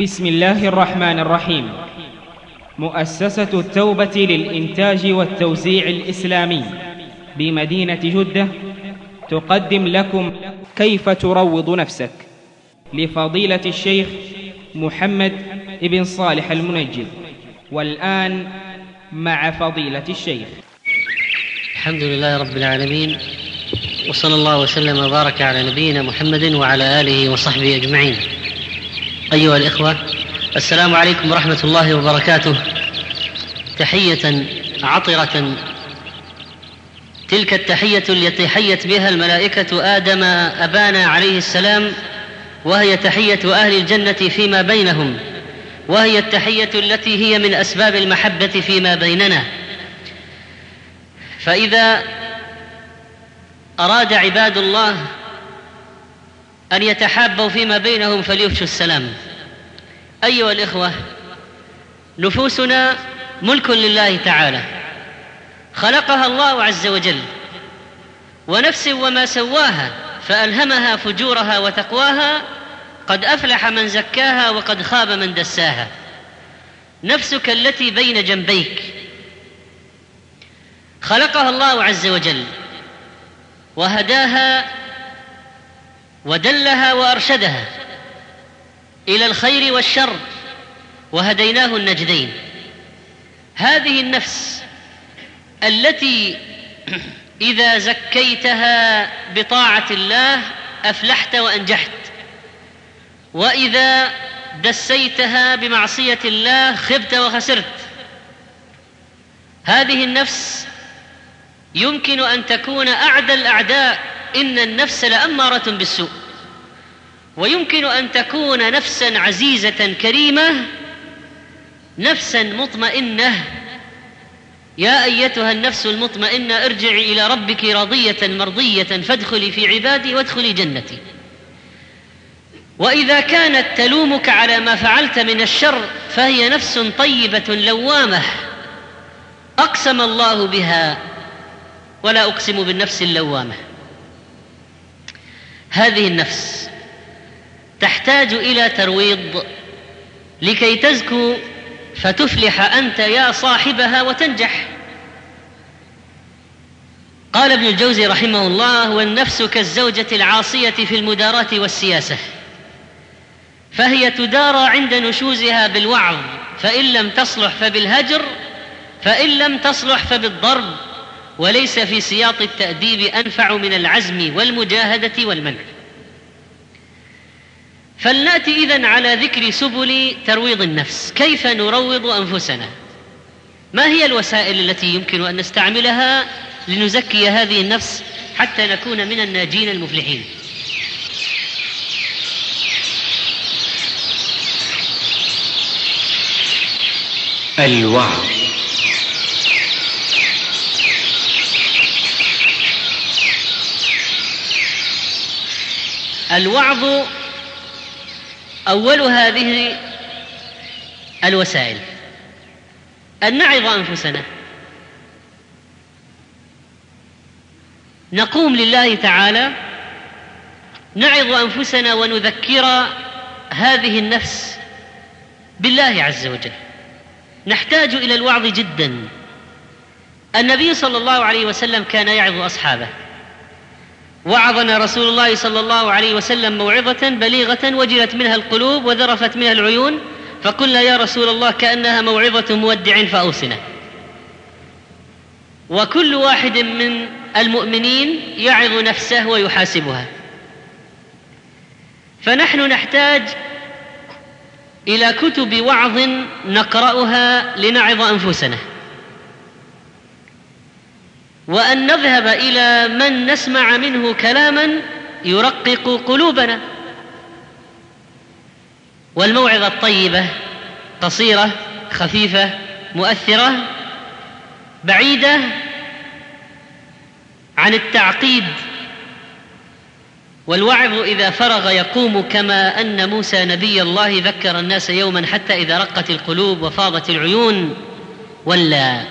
بسم الله الرحمن الرحيم. مؤسسة التوبة للإنتاج والتوزيع الإسلامي بمدينة جدة تقدم لكم كيف تروض نفسك لفضيلة الشيخ محمد بن صالح المنجد. والآن مع فضيلة الشيخ. الحمد لله رب العالمين، وصلى الله وسلم وبارك على نبينا محمد وعلى آله وصحبه أجمعين. أيها الإخوة، السلام عليكم ورحمة الله وبركاته. تحية عطرة، تلك التحية التي حيت بها الملائكة آدم أبانا عليه السلام، وهي تحية أهل الجنة فيما بينهم، وهي التحية التي هي من أسباب المحبة فيما بيننا. فإذا أراد عباد الله أن يتحابوا فيما بينهم فليفشوا السلام. أيها الإخوة، نفوسنا ملك لله تعالى، خلقها الله عز وجل، ونفس وما سواها فألهمها فجورها وتقواها، قد أفلح من زكاها وقد خاب من دساها. نفسك التي بين جنبيك خلقها الله عز وجل وهداها ودلها وأرشدها إلى الخير والشر، وهديناه النجدين. هذه النفس التي إذا زكيتها بطاعة الله أفلحت وأنجحت، وإذا دسيتها بمعصية الله خبت وخسرت. هذه النفس يمكن أن تكون أعدى الأعداء، إن النفس لأمارة بالسوء، ويمكن أن تكون نفسا عزيزة كريمة، نفسا مطمئنة. يا أيتها النفس المطمئنة ارجعي إلى ربك راضية مرضية فادخلي في عبادي وادخلي جنتي. وإذا كانت تلومك على ما فعلت من الشر فهي نفس طيبة لوامة أقسم الله بها، ولا أقسم بالنفس اللوامة. هذه النفس تحتاج إلى ترويض لكي تزكو فتفلح أنت يا صاحبها وتنجح. قال ابن الجوزي رحمه الله: والنفس كالزوجة العاصية في المداراة والسياسة، فهي تدارى عند نشوزها بالوعظ، فإن لم تصلح فبالهجر، فإن لم تصلح فبالضرب، وليس في سياط التأديب أنفع من العزم والمجاهدة والمنع. فلنأتي إذن على ذكر سبل ترويض النفس. كيف نروض أنفسنا؟ ما هي الوسائل التي يمكن أن نستعملها لنزكي هذه النفس حتى نكون من الناجين المفلحين؟ الوعظ. الوعظ أول هذه الوسائل، أن نعظ أنفسنا، نقوم لله تعالى نعظ أنفسنا ونذكر هذه النفس بالله عز وجل. نحتاج إلى الوعظ جدا. النبي صلى الله عليه وسلم كان يعظ أصحابه. وعظنا رسول الله صلى الله عليه وسلم موعظة بليغة وجلت منها القلوب وذرفت منها العيون، فقلنا: يا رسول الله كأنها موعظة مودع فأوصنا. وكل واحد من المؤمنين يعظ نفسه ويحاسبها. فنحن نحتاج إلى كتب وعظ نقرأها لنعظ أنفسنا، وأن نذهب إلى من نسمع منه كلاما يرقق قلوبنا. والموعظة الطيبة قصيرة خفيفة مؤثرة، بعيدة عن التعقيد. والوعظ إذا فرغ يقوم، كما أن موسى نبي الله ذكر الناس يوما حتى إذا رقت القلوب وفاضت العيون ولا،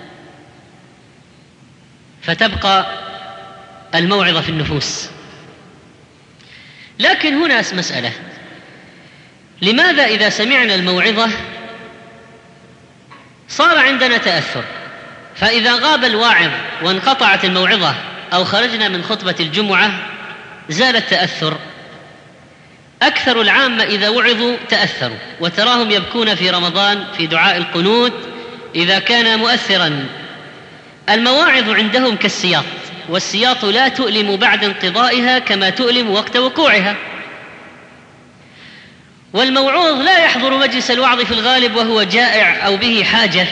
فتبقى الموعظة في النفوس. لكن هنا مسألة: لماذا إذا سمعنا الموعظة صار عندنا تأثر؟ فإذا غاب الواعظ وانقطعت الموعظة أو خرجنا من خطبة الجمعة زال التأثر. أكثر العامة إذا وعظوا تأثروا، وتراهم يبكون في رمضان في دعاء القنوت إذا كان مؤثرا. المواعظ عندهم كالسياط، والسياط لا تؤلم بعد انقضائها كما تؤلم وقت وقوعها. والموعوظ لا يحضر مجلس الوعظ في الغالب وهو جائع أو به حاجة،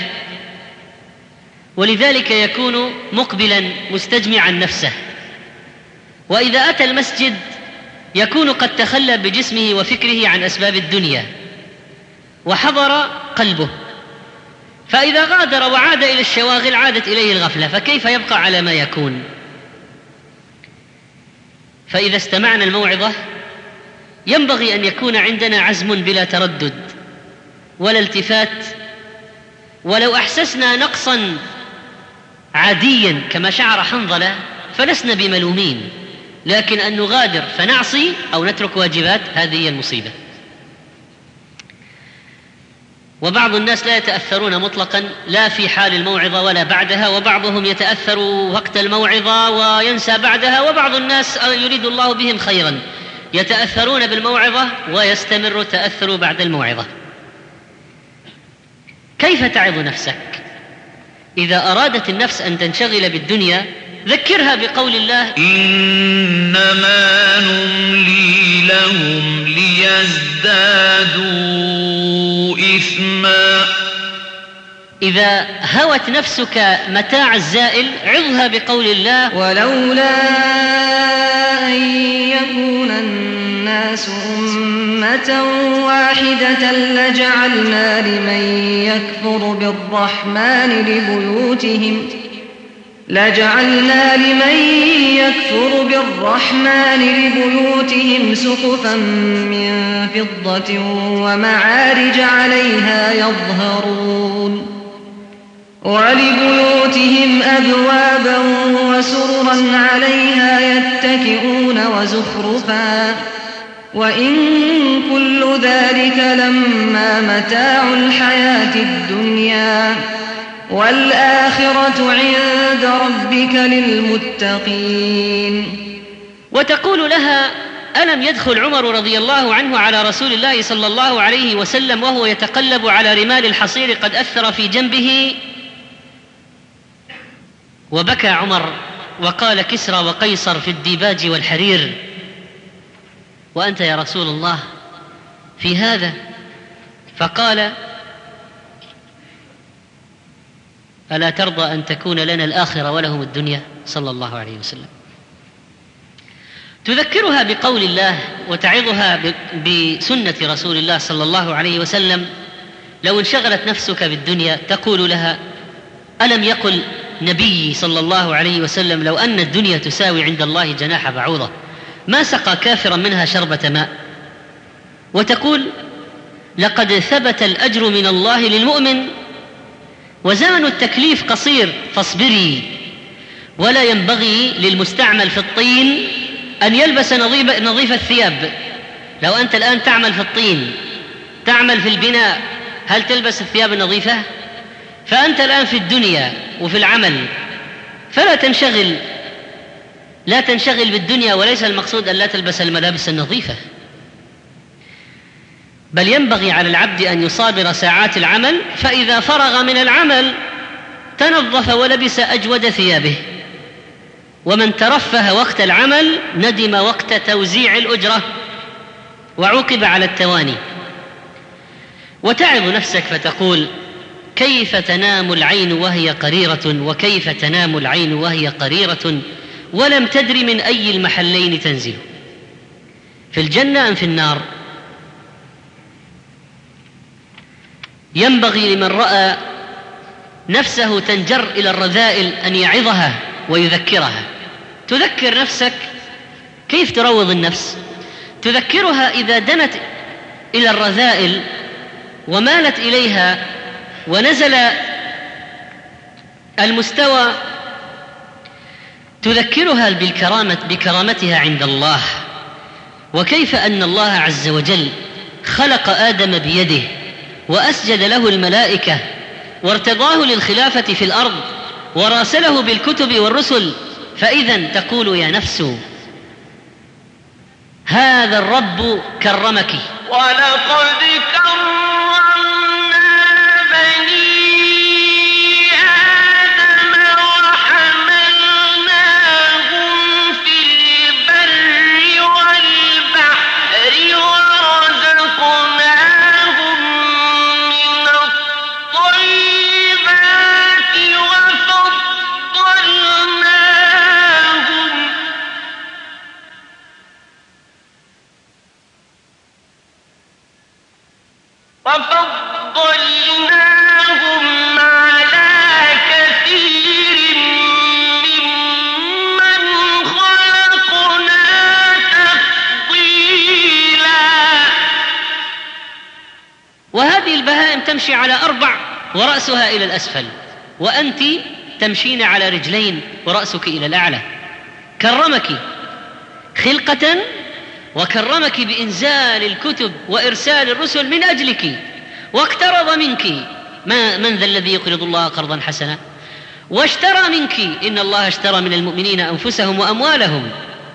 ولذلك يكون مقبلا مستجمعا نفسه، وإذا أتى المسجد يكون قد تخلى بجسمه وفكره عن أسباب الدنيا وحضر قلبه، فإذا غادر وعاد إلى الشواغل عادت إليه الغفلة، فكيف يبقى على ما يكون؟ فإذا استمعنا الموعظة ينبغي أن يكون عندنا عزم بلا تردد ولا التفات، ولو أحسسنا نقصا عاديا كما شعر حنظلة فلسنا بملومين، لكن أن نغادر فنعصي أو نترك واجبات هذه هي المصيبة. وبعض الناس لا يتأثرون مطلقا لا في حال الموعظة ولا بعدها، وبعضهم يتأثر وقت الموعظة وينسى بعدها، وبعض الناس يريد الله بهم خيرا يتأثرون بالموعظة ويستمر التأثر بعد الموعظة. كيف تعظ نفسك؟ إذا أرادت النفس أن تنشغل بالدنيا ذكرها بقول الله: إنما نملي لهم ليزدادوا إثما. إذا هوت نفسك متاع الزائل عظها بقول الله: ولولا أن يكون الناس أمة واحدة لجعلنا لمن يكفر بالرحمن لبيوتهم سقفا من فضة ومعارج عليها يظهرون، ولبيوتهم أبوابا وسررا عليها يتكئون وزخرفا، وإن كل ذلك لما متاع الحياة الدنيا والآخرة عند ربك للمتقين. وتقول لها: ألم يدخل عمر رضي الله عنه على رسول الله صلى الله عليه وسلم وهو يتقلب على رمال الحصير قد أثر في جنبه، وبكى عمر وقال: كسرى وقيصر في الديباج والحرير، وأنت يا رسول الله في هذا؟ فقال: ألا ترضى أن تكون لنا الآخرة ولهم الدنيا؟ صلى الله عليه وسلم. تذكرها بقول الله وتعظها بسنة رسول الله صلى الله عليه وسلم. لو انشغلت نفسك بالدنيا تقول لها: ألم يقل نبي صلى الله عليه وسلم: لو أن الدنيا تساوي عند الله جناح بعوضة ما سقى كافرا منها شربة ماء. وتقول: لقد ثبت الأجر من الله للمؤمن وزمن التكليف قصير فاصبري، ولا ينبغي للمستعمل في الطين أن يلبس نظيف الثياب. لو أنت الآن تعمل في الطين، تعمل في البناء، هل تلبس الثياب النظيفة؟ فأنت الآن في الدنيا وفي العمل، فلا تنشغل بالدنيا، وليس المقصود أن لا تلبس الملابس النظيفة، بل ينبغي على العبد أن يصابر ساعات العمل، فإذا فرغ من العمل تنظف ولبس أجود ثيابه. ومن ترفه وقت العمل ندم وقت توزيع الأجرة وعوقب على التواني. وتعظ نفسك فتقول: كيف تنام العين وهي قريرة، وكيف تنام العين وهي قريرة ولم تدر من أي المحلين تنزل، في الجنة أم في النار؟ ينبغي لمن رأى نفسه تنجر إلى الرذائل أن يعظها ويذكرها. تذكر نفسك. كيف تروض النفس؟ تذكرها إذا دنت إلى الرذائل ومالت إليها ونزل المستوى، تذكرها بكرامتها عند الله، وكيف أن الله عز وجل خلق آدم بيده وأسجد له الملائكة وارتضاه للخلافة في الأرض وراسله بالكتب والرسل، فإذا تقول يا نفس هذا الرب كرمك. ولقد كرمنا بني آدم وحملناهم في البر والبحر ورزقناهم من الطيبات وفضلناهم على كثير ممن خلقنا تفضيلا. وهذه البهائم تمشي على 4 ورأسها إلى الأسفل، وأنت تمشين على رجلين ورأسك إلى الأعلى. كرمك خلقة وكرمك بإنزال الكتب وإرسال الرسل من أجلك، واقترض منك من ذا الذي يقرض الله قرضا حسنا، واشترى منك إن الله اشترى من المؤمنين أنفسهم وأموالهم.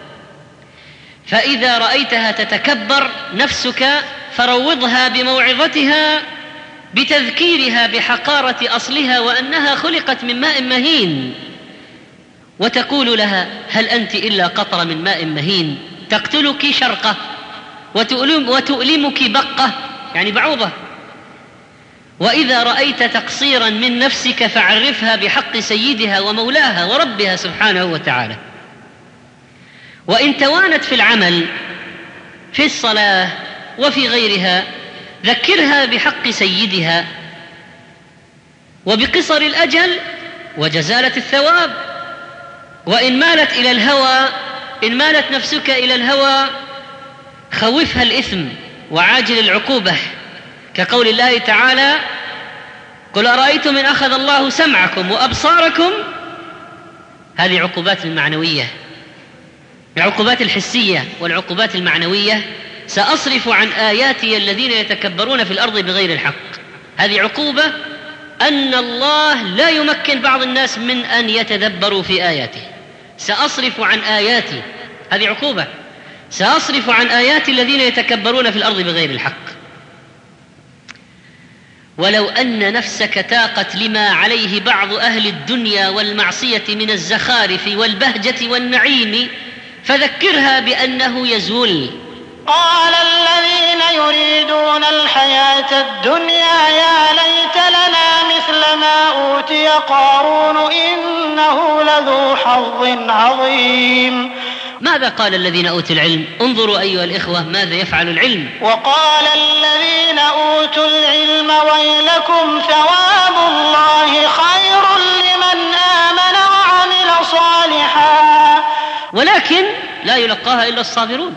فإذا رأيتها تتكبر نفسك فروضها بموعظتها بتذكيرها بحقارة أصلها وأنها خلقت من ماء مهين، وتقول لها هل أنت إلا قطرة من ماء مهين تقتلك شرقة وتؤلمك بقة، يعني بعوضة. وإذا رأيت تقصيرا من نفسك فعرفها بحق سيدها ومولاها وربها سبحانه وتعالى. وإن توانت في العمل في الصلاة وفي غيرها ذكرها بحق سيدها وبقصر الأجل وجزالة الثواب. وإن مالت إلى الهوى، إن مالت نفسك إلى الهوى خوفها الإثم وعاجل العقوبة، كقول الله تعالى قل أرأيتم إن أخذ الله سمعكم وأبصاركم. هذه عقوبات المعنوية، العقوبات الحسية والعقوبات المعنوية. سأصرف عن آياتي الذين يتكبرون في الأرض بغير الحق. هذه عقوبة أن الله لا يمكن بعض الناس من أن يتدبروا في آياته. سأصرف عن آياتي، هذه عقوبة. سأصرف عن آيات الذين يتكبرون في الأرض بغير الحق. ولو أن نفسك تاقت لما عليه بعض أهل الدنيا والمعصية من الزخارف والبهجة والنعيم فذكرها بأنه يزول. قال الذين يريدون الحياة الدنيا يا ليت لنا مثل ما أوتي قارون إنه لذو حظ عظيم. ماذا قال الذين أوتوا العلم؟ انظروا أيها الإخوة ماذا يفعل العلم. وقال الذين أوتوا العلم ويلكم ثواب الله خير لمن آمن وعمل صالحا، ولكن لا يلقاها إلا الصابرون.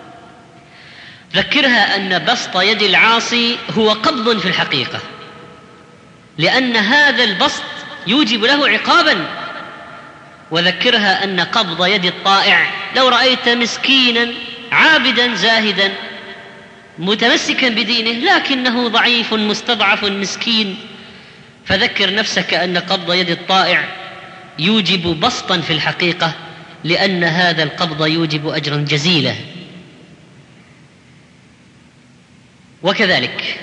ذكرها أن بسط يد العاصي هو قبض في الحقيقة، لأن هذا البسط يوجب له عقابا. وذكرها أن قبض يد الطائع، لو رأيت مسكينا عابدا زاهدا متمسكا بدينه لكنه ضعيف مستضعف مسكين، فذكر نفسك أن قبض يد الطائع يوجب بسطا في الحقيقة، لأن هذا القبض يوجب أجرا جزيلا. وكذلك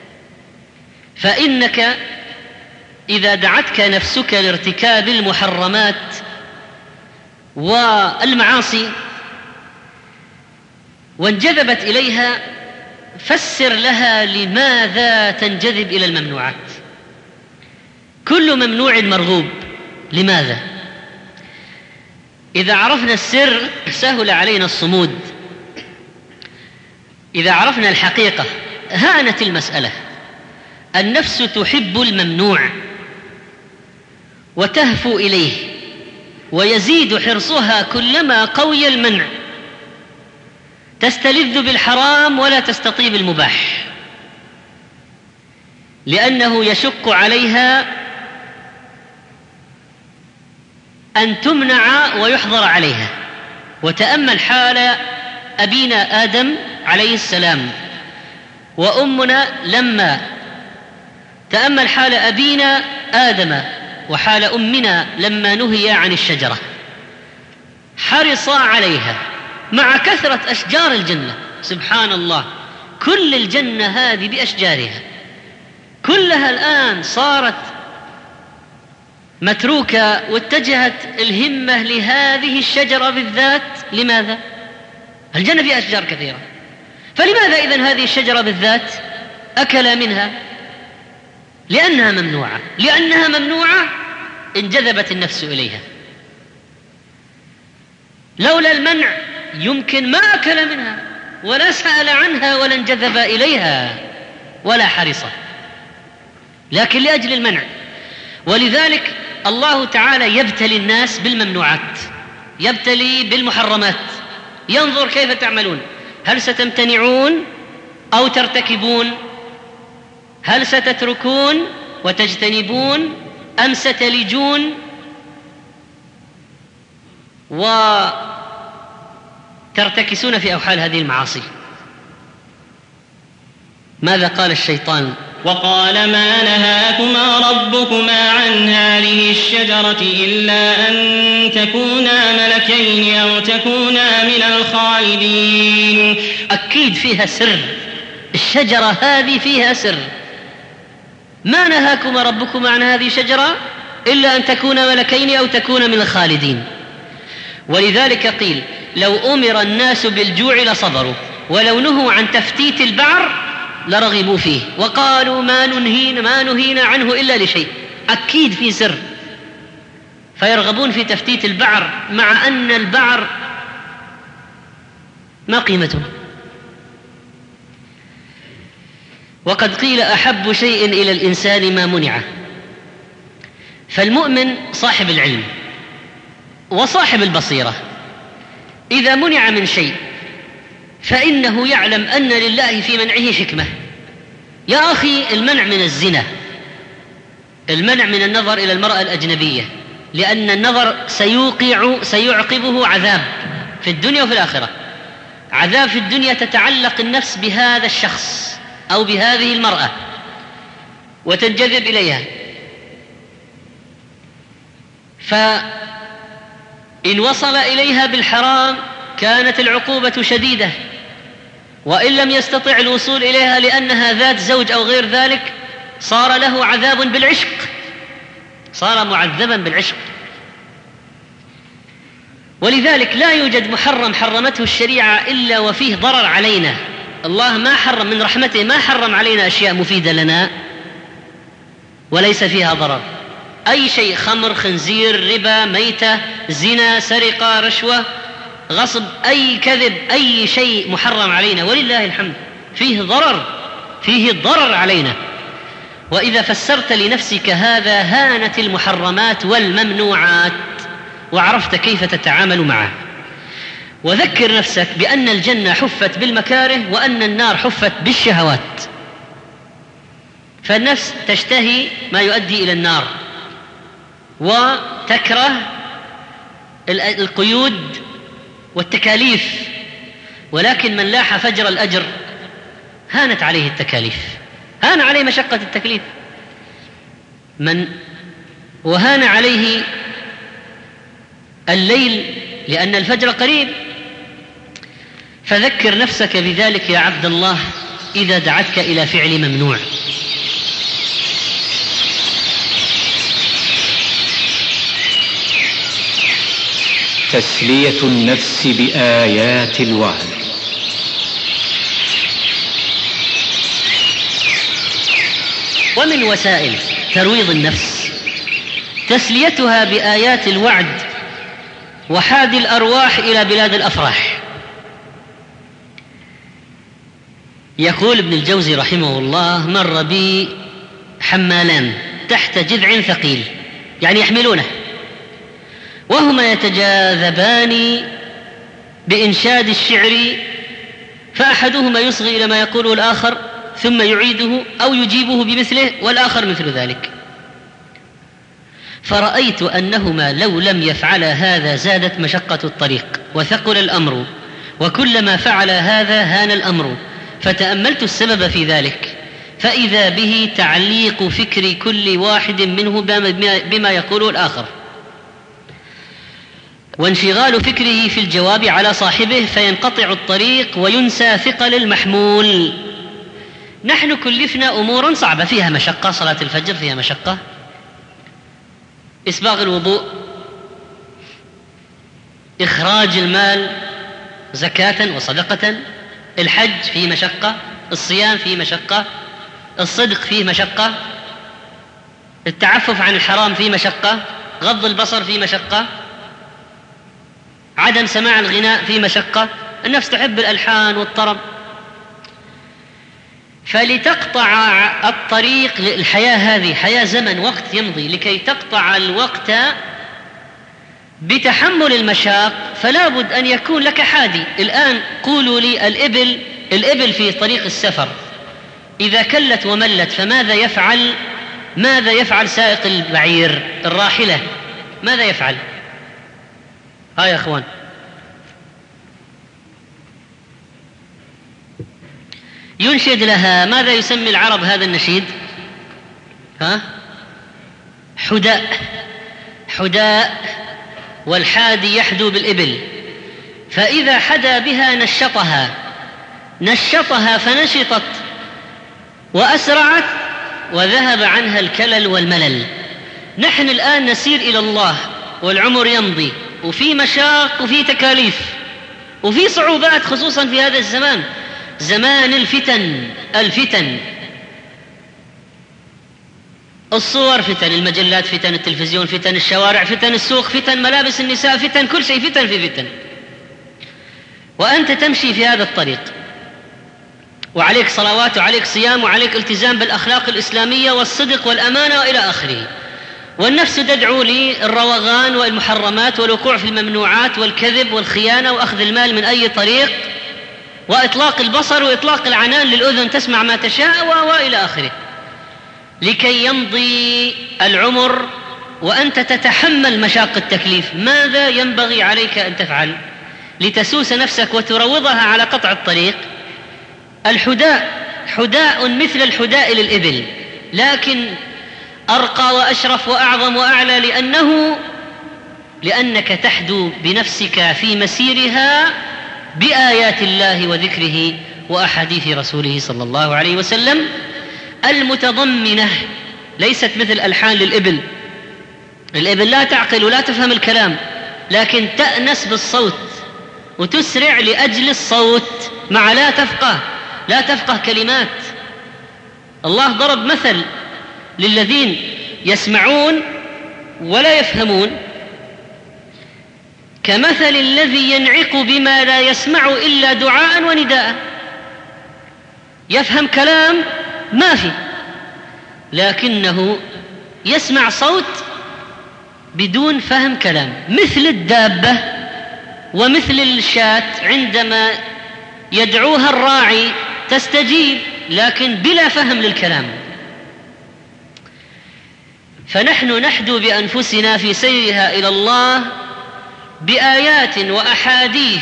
فإنك إذا دعتك نفسك لارتكاب المحرمات والمعاصي وانجذبت إليها، فسر لها لماذا تنجذب إلى الممنوعات. كل ممنوع مرغوب. لماذا؟ إذا عرفنا السر سهل علينا الصمود. إذا عرفنا الحقيقة هانت المسألة. النفس تحب الممنوع وتهفو إليه، ويزيد حرصها كلما قوي المنع. تستلذ بالحرام ولا تستطيب المباح، لأنه يشق عليها أن تمنع ويحظر عليها. وتأمل حال أبينا آدم عليه السلام وأمنا لما تأمل حال أبينا آدم وحال أمنا لما نهي عن الشجرة حرصا عليها مع كثرة أشجار الجنة. سبحان الله، كل الجنة هذه بأشجارها كلها الآن صارت متروكة، واتجهت الهمة لهذه الشجرة بالذات. لماذا؟ الجنة فيها أشجار كثيرة، فلماذا إذن هذه الشجرة بالذات أكل منها؟ لأنها ممنوعة. لأنها ممنوعة انجذبت النفس إليها. لولا المنع يمكن ما أكل منها ولا سأل عنها ولا انجذب إليها ولا حرصه، لكن لأجل المنع. ولذلك الله تعالى يبتلي الناس بالممنوعات، يبتلي بالمحرمات، ينظر كيف تعملون، هل ستمتنعون أو ترتكبون؟ هل ستتركون وتجتنبون أم ستلجون وترتكسون في أوحال هذه المعاصي؟ ماذا قال الشيطان؟ وقال ما نهاكما ربكما عن هذه الشجرة إلا أن تكونا ملكين أو تكونا من الخالدين. أكيد فيها سر، الشجرة هذه فيها سر. ما نهاكما ربكما عن هذه الشجرة إلا أن تكونا ملكين أو تكونا من الخالدين. ولذلك قيل لو أمر الناس بالجوع لصبروا، ولو نهوا عن تفتيت البعر لرغبوا فيه، وقالوا ما نهينا عنه إلا لشيء. أكيد في سر، فيرغبون في تفتيت البعر مع أن البعر ما قيمته. وقد قيل أحب شيء إلى الإنسان ما منعه. فالمؤمن صاحب العلم وصاحب البصيرة إذا منع من شيء فإنه يعلم أن لله في منعه حكمة. يا أخي، المنع من الزنا، المنع من النظر إلى المرأة الأجنبية، لأن النظر سيعقبه عذاب في الدنيا وفي الآخرة. عذاب في الدنيا تتعلق النفس بهذا الشخص أو بهذه المرأة وتنجذب إليها، فإن وصل إليها بالحرام كانت العقوبة شديدة، وإن لم يستطع الوصول إليها لأنها ذات زوج أو غير ذلك صار له عذاب بالعشق، صار معذبا بالعشق. ولذلك لا يوجد محرم حرمته الشريعة إلا وفيه ضرر علينا. الله ما حرم من رحمته، ما حرم علينا أشياء مفيدة لنا وليس فيها ضرر. أي شيء، خمر، خنزير، ربا، ميتة، زنا، سرقة، رشوة، غصب، أي كذب، أي شيء محرم علينا ولله الحمد فيه ضرر علينا. وإذا فسرت لنفسك هذا هانت المحرمات والممنوعات وعرفت كيف تتعامل معه. وذكر نفسك بأن الجنة حفت بالمكاره وأن النار حفت بالشهوات. فالنفس تشتهي ما يؤدي إلى النار وتكره القيود والتكاليف، ولكن من لاح فجر الأجر هانت عليه التكاليف، هان عليه مشقة التكليف، وهان عليه الليل لأن الفجر قريب. فذكر نفسك بذلك يا عبد الله إذا دعتك إلى فعل ممنوع. تسلية النفس بآيات الوعد. ومن وسائل ترويض النفس تسليتها بآيات الوعد وحاد الأرواح إلى بلاد الأفراح. يقول ابن الجوزي رحمه الله: مر بي حمالان تحت جذع ثقيل، يعني يحملونه، وهما يتجاذبان بإنشاد الشعر، فأحدهما يصغي إلى ما يقوله الآخر ثم يعيده أو يجيبه بمثله والآخر مثل ذلك. فرأيت أنهما لو لم يفعلا هذا زادت مشقة الطريق وثقل الأمر، وكلما فعل هذا هان الأمر، فتأملت السبب في ذلك، فإذا به تعليق فكر كل واحد منه بما يقوله الآخر، وانشغال فكره في الجواب على صاحبه، فينقطع الطريق وينسى ثقل المحمول. نحن كلفنا أمورا صعبة فيها مشقة، صلاة الفجر فيها مشقة، إسباغ الوضوء، إخراج المال زكاة وصدقة، الحج فيه مشقة، الصيام فيه مشقة، الصدق فيه مشقة، التعفف عن الحرام فيه مشقة، غض البصر فيه مشقة، عدم سماع الغناء فيه مشقة، النفس تحب الألحان والطرب. فلتقطع الطريق للحياة هذه، حياة زمن وقت يمضي، لكي تقطع الوقت بتحمل المشاق فلا بد أن يكون لك حادي. الآن قولوا لي الإبل في طريق السفر إذا كلت وملت فماذا يفعل؟ ماذا يفعل سائق البعير الراحلة؟ ماذا يفعل؟ ها يا أخوان، ينشد لها. ماذا يسمي العرب هذا النشيد؟ حداء، والحادي يحدو بالإبل، فإذا حدا بها نشطها فنشطت وأسرعت وذهب عنها الكلل والملل. نحن الآن نسير إلى الله والعمر يمضي، وفي مشاق وفي تكاليف وفي صعوبات، خصوصا في هذا الزمان، زمان الفتن، الصور فتن، المجلات فتن، التلفزيون فتن، الشوارع فتن، السوق فتن، ملابس النساء فتن، كل شيء فتن في فتن، وأنت تمشي في هذا الطريق، وعليك صلوات وعليك صيام وعليك التزام بالأخلاق الإسلامية والصدق والأمانة وإلى آخره، والنفس تدعو للروغان والمحرمات والوقوع في الممنوعات والكذب والخيانة وأخذ المال من أي طريق وإطلاق البصر وإطلاق العنان للأذن تسمع ما تشاء وإلى آخره، لكي يمضي العمر وأنت تتحمل مشاق التكليف. ماذا ينبغي عليك أن تفعل لتسوس نفسك وتروضها على قطع الطريق؟ حداء مثل الحداء للإبل، لكن أرقى وأشرف وأعظم وأعلى، لأنك تحدو بنفسك في مسيرها بآيات الله وذكره وأحاديث رسوله صلى الله عليه وسلم المتضمنة، ليست مثل ألحان للإبل. الإبل لا تعقل ولا تفهم الكلام، لكن تأنس بالصوت وتسرع لأجل الصوت مع لا تفقه كلمات. الله ضرب مثل للذين يسمعون ولا يفهمون كمثل الذي ينعق بما لا يسمع إلا دعاء ونداء. يفهم كلام ما في، لكنه يسمع صوت بدون فهم كلام، مثل الدابة ومثل الشاة عندما يدعوها الراعي تستجيب لكن بلا فهم للكلام. فنحن نحدو بأنفسنا في سيرها إلى الله بآيات وأحاديث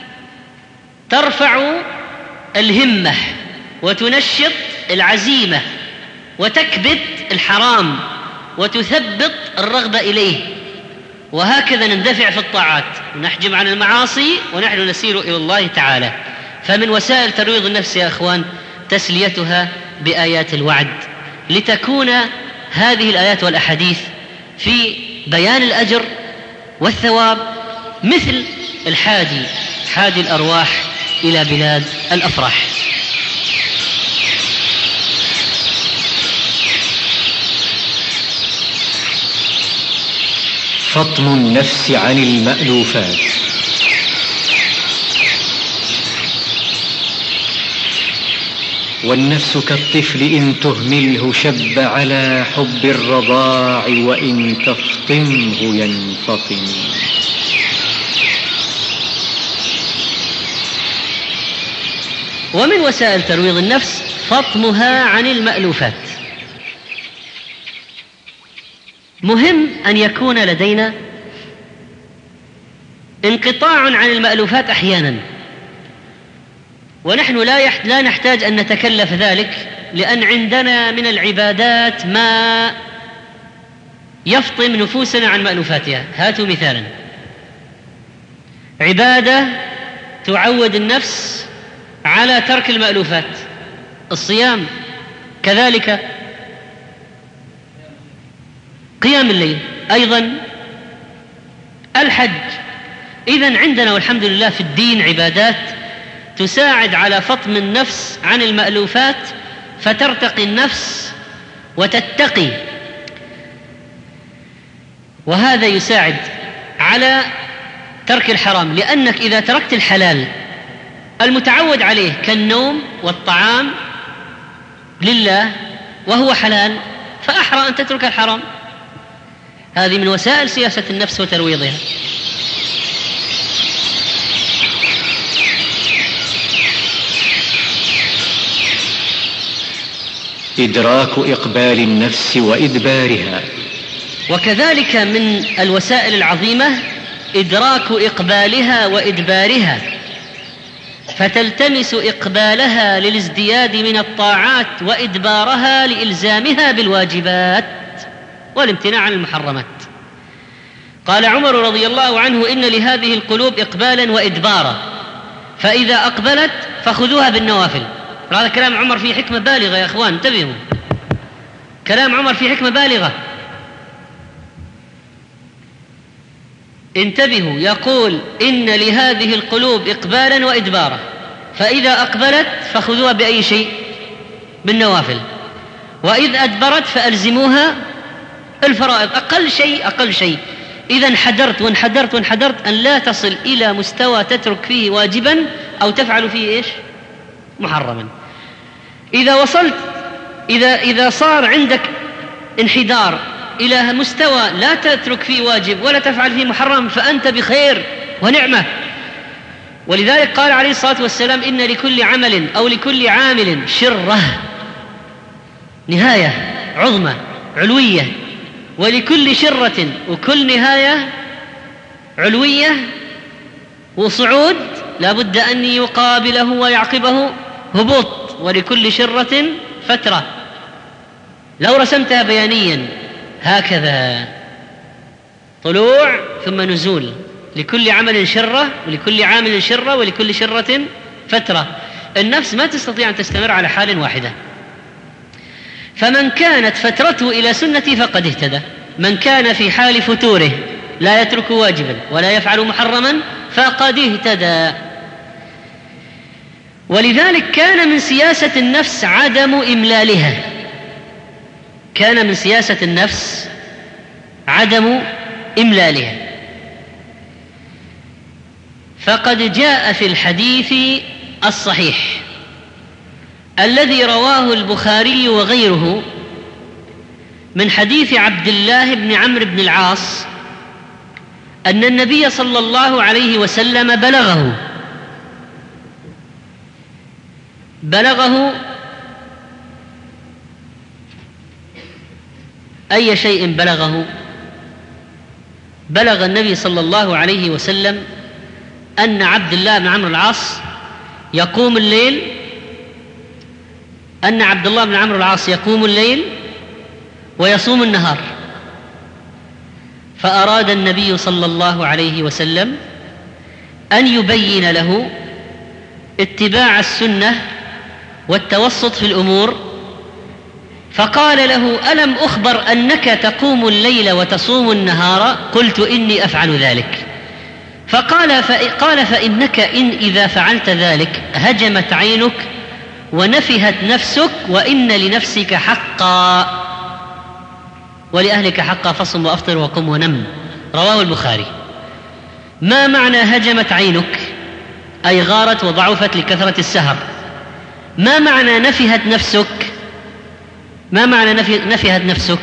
ترفع الهمة وتنشط العزيمة وتكبت الحرام وتثبط الرغبة إليه، وهكذا نندفع في الطاعات ونحجم عن المعاصي ونحن نسير إلى الله تعالى. فمن وسائل ترويض النفس يا أخوان تسليتها بآيات الوعد، لتكون هذه الآيات والأحاديث في بيان الأجر والثواب، مثل حادي الأرواح إلى بلاد الأفراح. فطم النفس عن المألوفات. والنفس كالطفل إن تهمله شب على حب الرضاع وإن تفطمه ينفطم. ومن وسائل ترويض النفس فطمها عن المألوفات. مهم أن يكون لدينا انقطاع عن المألوفات أحيانا، ونحن لا نحتاج أن نتكلف ذلك، لأن عندنا من العبادات ما يفطم نفوسنا عن مألوفاتها. هاتوا مثالا: عبادة تعود النفس على ترك المألوفات، الصيام، كذلك قيام الليل، أيضا الحج. إذن عندنا والحمد لله في الدين عبادات تساعد على فطم النفس عن المألوفات، فترتقي النفس وتتقي، وهذا يساعد على ترك الحرام، لأنك إذا تركت الحلال المتعود عليه كالنوم والطعام لله وهو حلال، فأحرى أن تترك الحرام. هذه من وسائل سياسة النفس وترويضها. إدراك إقبال النفس وإدبارها. وكذلك من الوسائل العظيمة إدراك إقبالها وإدبارها، فتلتمس إقبالها للازدياد من الطاعات وإدبارها لإلزامها بالواجبات والامتناع عن المحرمات. قال عمر رضي الله عنه: إن لهذه القلوب إقبالا وإدبارا، فإذا أقبلت فخذوها بالنوافل. هذا كلام عمر فيه حكمة بالغة يا أخوان، انتبهوا، كلام عمر فيه حكمة بالغة، انتبهوا. يقول: إن لهذه القلوب إقبالا وإدبارا، فإذا أقبلت فخذوها بأي شيء؟ بالنوافل، وإذ أدبرت فألزموها الفرائض، أقل شيء. إذا حذرت وانحدرت أن لا تصل إلى مستوى تترك فيه واجبا أو تفعل فيه إيش؟ محرما. إذا وصلت، إذا صار عندك انحدار إلى مستوى لا تترك فيه واجب ولا تفعل فيه محرم، فأنت بخير ونعمة. ولذلك قال عليه الصلاة والسلام: إن لكل عمل أو لكل عامل شرة، نهاية عظمى علوية، ولكل شرة وكل نهاية علوية وصعود لا بد أن يقابله ويعقبه هبوط، ولكل شرة فترة. لو رسمتها بيانيا هكذا: طلوع ثم نزول، لكل عمل شرة ولكل عامل شرة ولكل شرة فترة. النفس ما تستطيع أن تستمر على حال واحدة، فمن كانت فترته إلى سنتي فقد اهتدى. من كان في حال فتوره لا يترك واجبا ولا يفعل محرما فقد اهتدى. ولذلك كان من سياسة النفس عدم إملالها، كان من سياسة النفس عدم إملالها. فقد جاء في الحديث الصحيح الذي رواه البخاري وغيره من حديث عبد الله بن عمرو بن العاص أن النبي صلى الله عليه وسلم بلغه أي شيء بلغ النبي صلى الله عليه وسلم أن عبد الله بن عمرو العاص يقوم الليل، أن عبد الله بن عمرو العاص يقوم الليل ويصوم النهار. فأراد النبي صلى الله عليه وسلم أن يبين له اتباع السنة والتوسط في الأمور، فقال له: ألم أخبر أنك تقوم الليل وتصوم النهار؟ قلت: إني أفعل ذلك. قال: فإنك إذا فعلت ذلك هجمت عينك ونفهت نفسك، وإن لنفسك حقا ولأهلك حقا، فصم وأفطر وقم ونم. رواه البخاري. ما معنى هجمت عينك؟ أي غارت وضعفت لكثرة السهر. ما معنى نفهت نفسك؟ ما معنى نفهت نفسك؟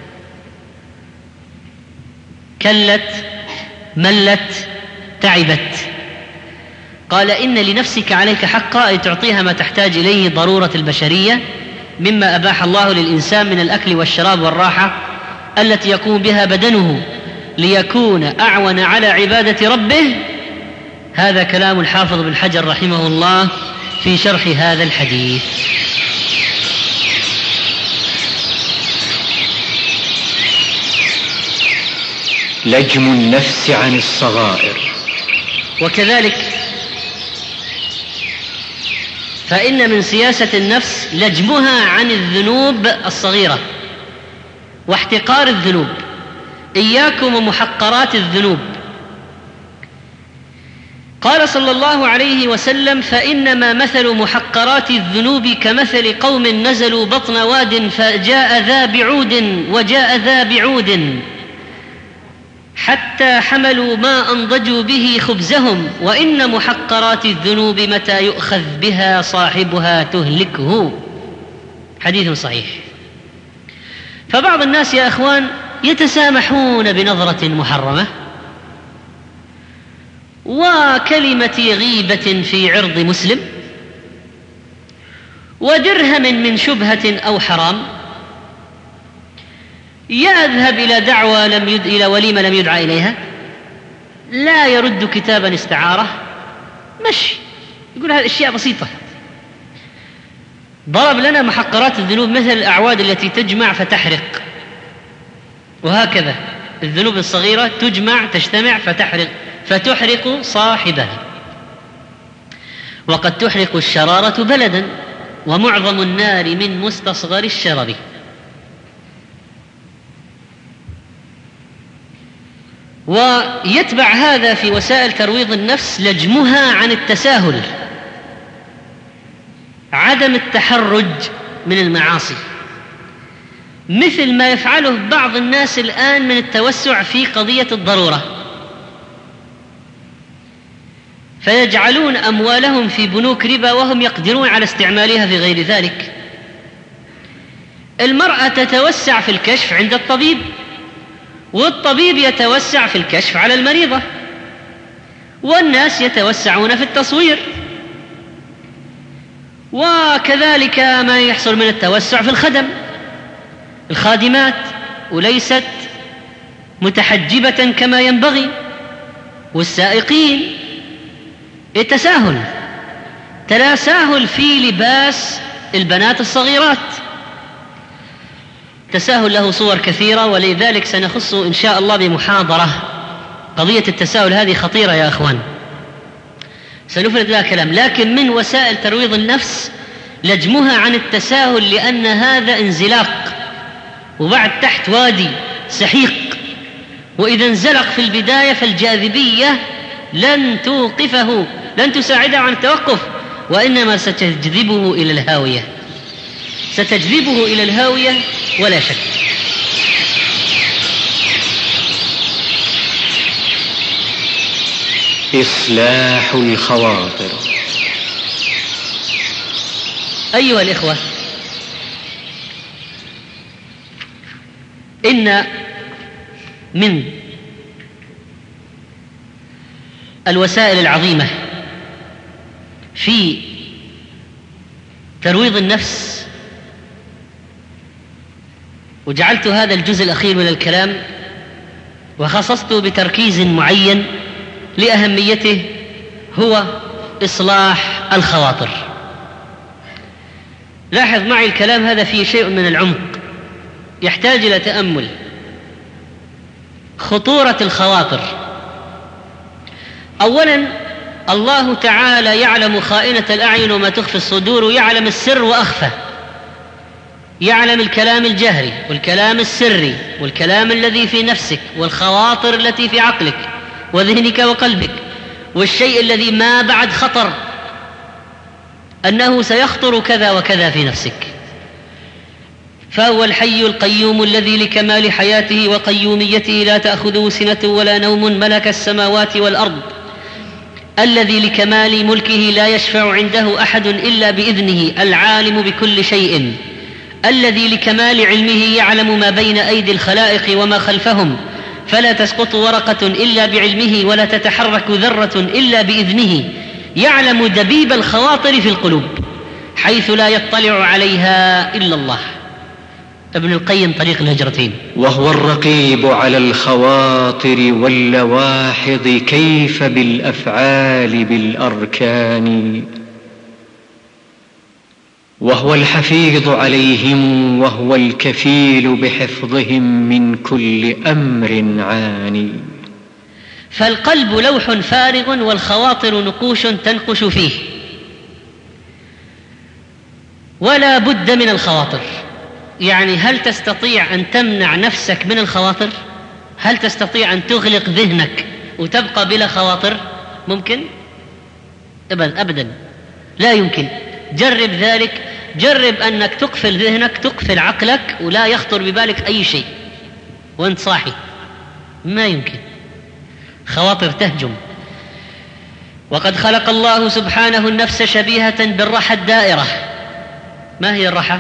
كلت، ملت، تعبت. قال: إن لنفسك عليك حقا، أي تعطيها ما تحتاج إليه ضرورة البشرية مما أباح الله للإنسان من الأكل والشراب والراحة التي يقوم بها بدنه ليكون أعون على عبادة ربه. هذا كلام الحافظ بن حجر رحمه الله في شرح هذا الحديث. لجم النفس عن الصغائر. وكذلك فإن من سياسة النفس لجمها عن الذنوب الصغيرة واحتقار الذنوب. إياكم ومحقرات الذنوب. قال صلى الله عليه وسلم: فإنما مثل محقرات الذنوب كمثل قوم نزلوا بطن واد فجاء ذا بعود وجاء ذا بعود حتى حملوا ما أنضجوا به خبزهم، وإن محقرات الذنوب متى يؤخذ بها صاحبها تهلكه. حديث صحيح. فبعض الناس يا أخوان يتسامحون بنظرة محرمة وكلمة غيبة في عرض مسلم ودرهم من شبهة أو حرام، يذهب إلى دعوة إلى وليمة لم يدعى إليها، لا يرد كتابا استعارة، مشي يقول هذه أشياء بسيطة. ضرب لنا محقرات الذنوب مثل الأعواد التي تجمع فتحرق، وهكذا الذنوب الصغيرة تجمع تجتمع فتحرق صاحبها. وقد تحرق الشرارة بلدا، ومعظم النار من مستصغر الشرر. ويتبع هذا في وسائل ترويض النفس لجمها عن التساهل، عدم التحرج من المعاصي، مثل ما يفعله بعض الناس الآن من التوسع في قضية الضرورة، فيجعلون أموالهم في بنوك ربا وهم يقدرون على استعمالها في غير ذلك. المرأة تتوسع في الكشف عند الطبيب، والطبيب يتوسع في الكشف على المريضة، والناس يتوسعون في التصوير، وكذلك ما يحصل من التوسع في الخادمات، وليست متحجبة كما ينبغي، والسائقين تساهل في لباس البنات الصغيرات. تساهل له صور كثيرة، ولذلك سنخص إن شاء الله بمحاضرة. قضية التساهل هذه خطيرة يا أخوان، سنفرد لها كلام. لكن من وسائل ترويض النفس لجمها عن التساهل، لأن هذا انزلاق، وبعد تحت وادي سحيق، وإذا انزلق في البداية فالجاذبية لن توقفه، لن تساعده عن التوقف، وإنما ستجذبه إلى الهاوية ولا شك. إصلاح الخواطر. أيها الإخوة، إن من الوسائل العظيمة في ترويض النفس، وجعلت هذا الجزء الأخير من الكلام وخصصته بتركيز معين لأهميته، هو إصلاح الخواطر. لاحظ معي الكلام هذا فيه شيء من العمق، يحتاج إلى تأمل. خطورة الخواطر. أولا، الله تعالى يعلم خائنة الأعين وما تخفي الصدور، يعلم السر وأخفى، يعلم الكلام الجهري والكلام السري والكلام الذي في نفسك والخواطر التي في عقلك وذهنك وقلبك، والشيء الذي ما بعد خطر، أنه سيخطر كذا وكذا في نفسك. فهو الحي القيوم الذي لكمال حياته وقيوميته لا تأخذه سنة ولا نوم، ملك السماوات والأرض، الذي لكمال ملكه لا يشفع عنده أحد إلا بإذنه، العالم بكل شيء، الذي لكمال علمه يعلم ما بين أيدي الخلائق وما خلفهم، فلا تسقط ورقة إلا بعلمه ولا تتحرك ذرة إلا بإذنه، يعلم دبيب الخواطر في القلوب حيث لا يطلع عليها إلا الله. ابن القيم طريق الهجرتين. وهو الرقيب على الخواطر واللواحظ، كيف بالأفعال بالأركان. وهو الحفيظ عليهم وهو الكفيل بحفظهم من كل أمر عاني. فالقلب لوح فارغ والخواطر نقوش تنقش فيه، ولا بد من الخواطر. يعني هل تستطيع أن تمنع نفسك من الخواطر؟ هل تستطيع أن تغلق ذهنك وتبقى بلا خواطر؟ ممكن؟ أبدا لا يمكن. جرب ذلك، جرب أنك تقفل ذهنك، تقفل عقلك ولا يخطر ببالك أي شيء وأنت صاحي، ما يمكن. خواطر تهجم. وقد خلق الله سبحانه النفس شبيهة بالرحى الدائرة. ما هي الرحى؟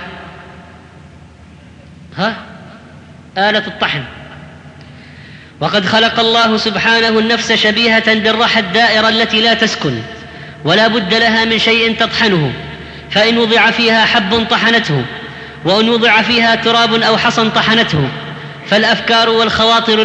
آلة الطحن. وقد خلق الله سبحانه النفس شبيهة بالرحى الدائرة التي لا تسكن ولا بد لها من شيء تطحنه، فإن وضع فيها حب طحنته، وإن وضع فيها تراب أو حصى طحنته. فالأفكار والخواطر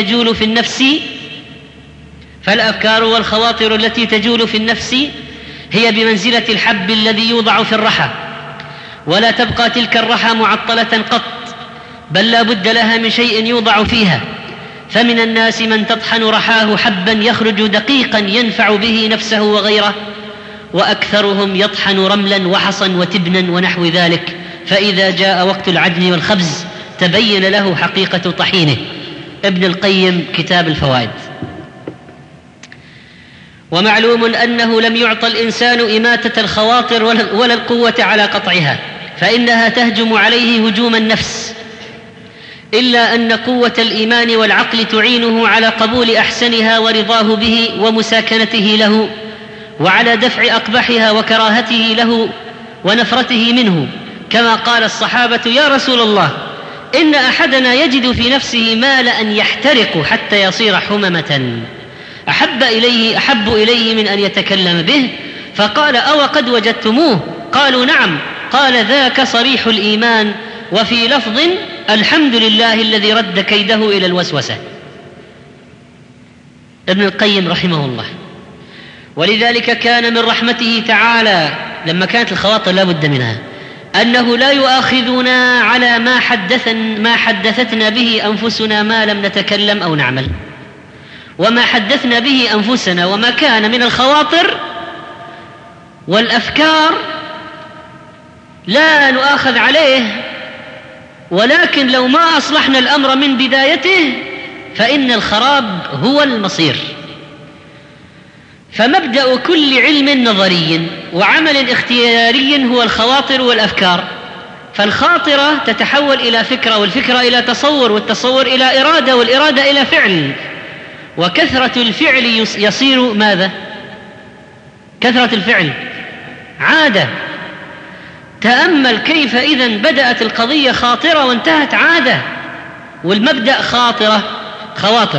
التي تجول في النفس هي بمنزلة الحب الذي يوضع في الرحى، ولا تبقى تلك الرحى معطلة قط، بل لا بد لها من شيء يوضع فيها. فمن الناس من تطحن رحاه حبا يخرج دقيقا ينفع به نفسه وغيره، وأكثرهم يطحن رملا وحصا وتبنا ونحو ذلك، فإذا جاء وقت العجن والخبز تبين له حقيقة طحينه. ابن القيم، كتاب الفوائد. ومعلوم أنه لم يعطى الإنسان إماتة الخواطر ولا القوة على قطعها، فإنها تهجم عليه هجوم النفس، إلا أن قوة الإيمان والعقل تعينه على قبول أحسنها ورضاه به ومساكنته له، وعلى دفع أقبحها وكراهته له ونفرته منه. كما قال الصحابة: يا رسول الله، إن أحدنا يجد في نفسه مال أن يحترق حتى يصير حممة، أحب إليه من أن يتكلم به. فقال: أو قد وجدتموه؟ قالوا: نعم. قال: ذاك صريح الإيمان. وفي لفظ: الحمد لله الذي رد كيده إلى الوسوسة. ابن القيم رحمه الله. ولذلك كان من رحمته تعالى لما كانت الخواطر لا بد منها أنه لا يؤاخذنا على ما حدثتنا به أنفسنا ما لم نتكلم أو نعمل، وما حدثنا به أنفسنا وما كان من الخواطر والأفكار لا نؤاخذ عليه، ولكن لو ما أصلحنا الأمر من بدايته فإن الخراب هو المصير. فمبدأ كل علم نظري وعمل اختياري هو الخواطر والأفكار. فالخاطرة تتحول إلى فكرة، والفكرة إلى تصور، والتصور إلى إرادة، والإرادة إلى فعل. وكثرة الفعل يصير ماذا؟ كثرة الفعل عادة. تأمل كيف إذن بدأت القضية خاطرة وانتهت عادة، والمبدأ خواطر.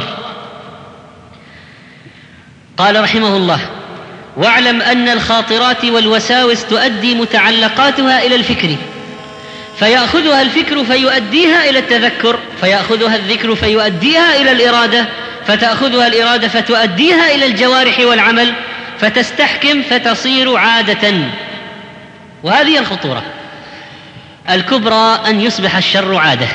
قال رحمه الله: واعلم أن الخاطرات والوساوس تؤدي متعلقاتها إلى الفكر، فيأخذها الفكر فيؤديها إلى التذكر، فيأخذها الذكر فيؤديها إلى الإرادة، فتأخذها الإرادة فتؤديها إلى الجوارح والعمل، فتستحكم فتصير عادة. وهذه الخطورة الكبرى، أن يصبح الشر عادة.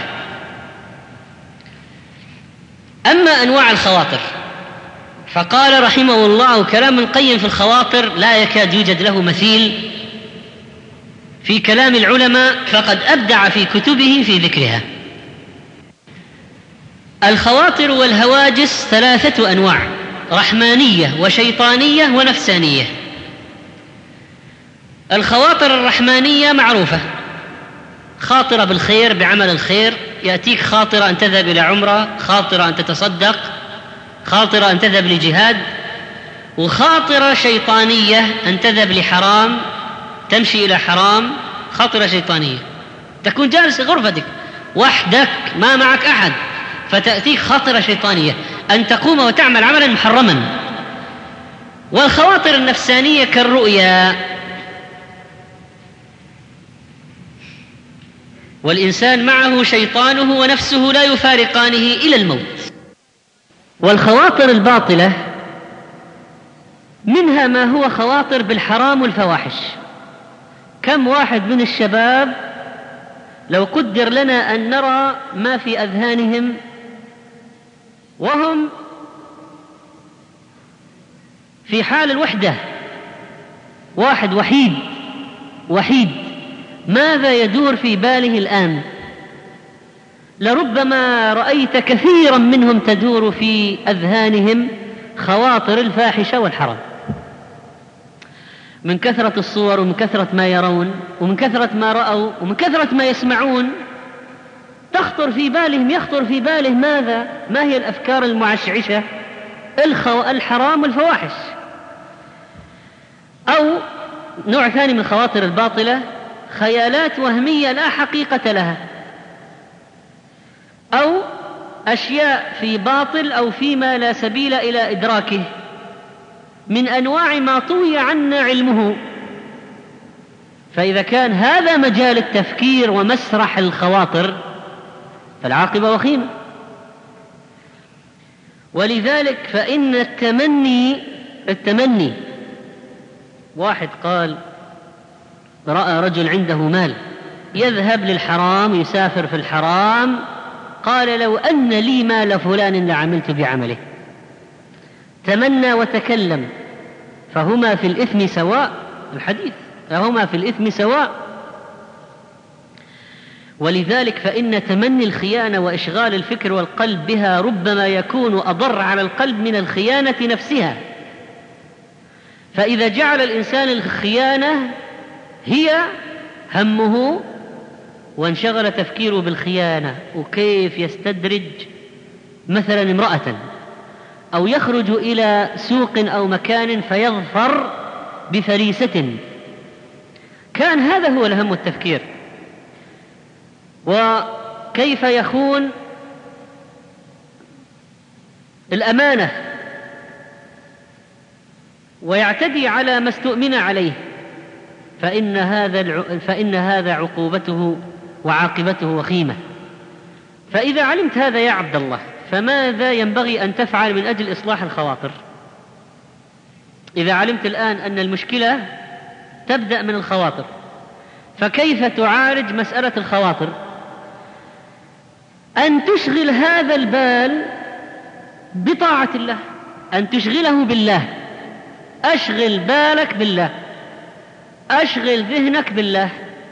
أما أنواع الخواطر فقال رحمه الله كلام القيم في الخواطر لا يكاد يوجد له مثيل في كلام العلماء، فقد أبدع في كتبه في ذكرها. الخواطر والهواجس 3 أنواع: رحمانية وشيطانية ونفسانية. الخواطر الرحمانية معروفة، خاطرة بالخير بعمل الخير، يأتيك خاطرة أن تذهب إلى عمرة، خاطرة أن تتصدق، خاطرة أن تذهب لجهاد. وخاطرة شيطانية أن تذهب لحرام، تمشي إلى حرام، خاطرة شيطانية. تكون جالس في غرفتك وحدك ما معك أحد، فتأتيك خاطرة شيطانية أن تقوم وتعمل عملا محرما. والخواطر النفسانية كالرؤيا، والإنسان معه شيطانه ونفسه لا يفارقانه إلى الموت. والخواطر الباطلة منها ما هو خواطر بالحرام والفواحش، كم واحد من الشباب لو قدر لنا أن نرى ما في أذهانهم وهم في حال الوحدة، واحد وحيد، ماذا يدور في باله الآن؟ لربما رأيت كثيرا منهم تدور في أذهانهم خواطر الفاحشة والحرام، من كثرة الصور ومن كثرة ما يرون ومن كثرة ما رأوا ومن كثرة ما يسمعون. يخطر في باله ماذا؟ ما هي الأفكار المعشعشة؟ الحرام والفواحش. أو نوع ثاني من الخواطر الباطلة، خيالات وهمية لا حقيقة لها، أو أشياء في باطل أو فيما لا سبيل إلى إدراكه من أنواع ما طوي عنا علمه. فإذا كان هذا مجال التفكير ومسرح الخواطر فالعاقبة وخيمة. ولذلك فإن التمني واحد قال رأى رجل عنده مال يذهب للحرام، يسافر في الحرام، قال لو أن لي مال فلان لعملت بعمله. تمنى وتكلم، فهما في الإثم سواء، الحديث فهما في الإثم سواء. ولذلك فإن تمني الخيانة وإشغال الفكر والقلب بها ربما يكون أضر على القلب من الخيانة نفسها. فإذا جعل الإنسان الخيانة هي همه وانشغل تفكيره بالخيانة وكيف يستدرج مثلا امرأة، أو يخرج إلى سوق أو مكان فيظفر بفريسة، كان هذا هو الهم التفكير. وكيف يخون الأمانة ويعتدي على ما استؤمن عليه، فإن هذا عقوبته وعاقبته وخيمة. فإذا علمت هذا يا عبد الله، فماذا ينبغي أن تفعل من أجل إصلاح الخواطر؟ إذا علمت الآن أن المشكلة تبدأ من الخواطر، فكيف تعالج مسألة الخواطر؟ أن تشغل هذا البال بطاعة الله، أن تشغله بالله. أشغل بالك بالله، أشغل ذهنك بالله،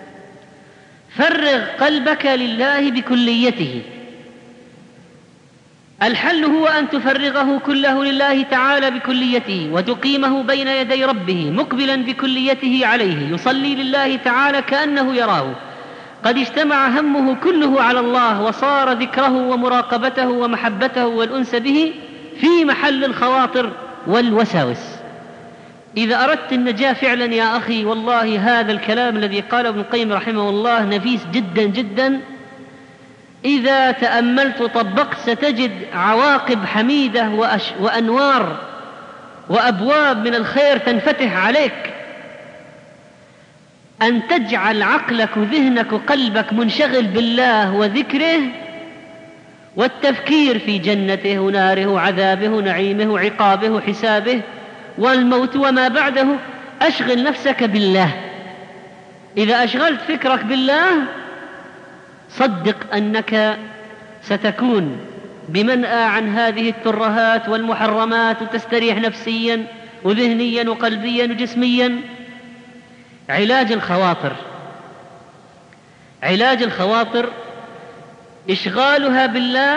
فرغ قلبك لله بكليته. الحل هو أن تفرغه كله لله تعالى بكليته، وتقيمه بين يدي ربه مقبلا بكليته عليه، يصلي لله تعالى كأنه يراه، قد اجتمع همه كله على الله، وصار ذكره ومراقبته ومحبته والأنس به في محل الخواطر والوساوس. إذا أردت النجاة فعلا يا أخي، والله هذا الكلام الذي قاله ابن القيم رحمه الله نفيس جدا جدا. إذا تأملت وطبقت ستجد عواقب حميدة وأنوار وأبواب من الخير تنفتح عليك. أن تجعل عقلك وذهنك وقلبك منشغل بالله وذكره والتفكير في جنته وناره وعذابه ونعيمه وعقابه وحسابه والموت وما بعده. أشغل نفسك بالله. إذا أشغلت فكرك بالله صدق أنك ستكون بمنأى عن هذه الترهات والمحرمات، وتستريح نفسيا وذهنيا وقلبيا وجسميا. علاج الخواطر إشغالها بالله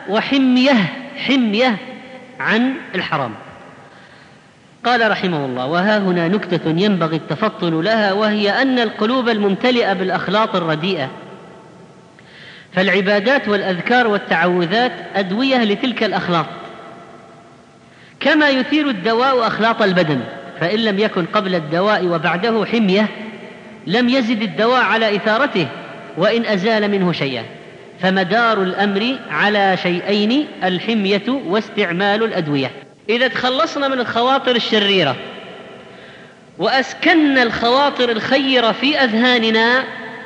وحمية عن الحرام. قال رحمه الله: وها هنا نكتة ينبغي التفطن لها، وهي أن القلوب الممتلئة بالأخلاط الرديئة، فالعبادات والأذكار والتعوذات أدوية لتلك الأخلاط، كما يثير الدواء أخلاط البدن، فإن لم يكن قبل الدواء وبعده حمية لم يزد الدواء على إثارته وإن أزال منه شيئا. فمدار الأمر على شيئين: الحمية واستعمال الأدوية. إذا تخلصنا من الخواطر الشريرة وأسكننا الخواطر الخيرة في أذهاننا،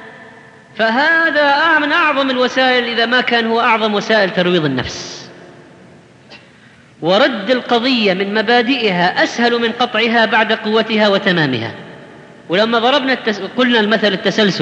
فهذا من أعظم الوسائل، إذا ما كان هو أعظم وسائل ترويض النفس. ورد القضية من مبادئها أسهل من قطعها بعد قوتها وتمامها. ولما ضربنا قلنا المثل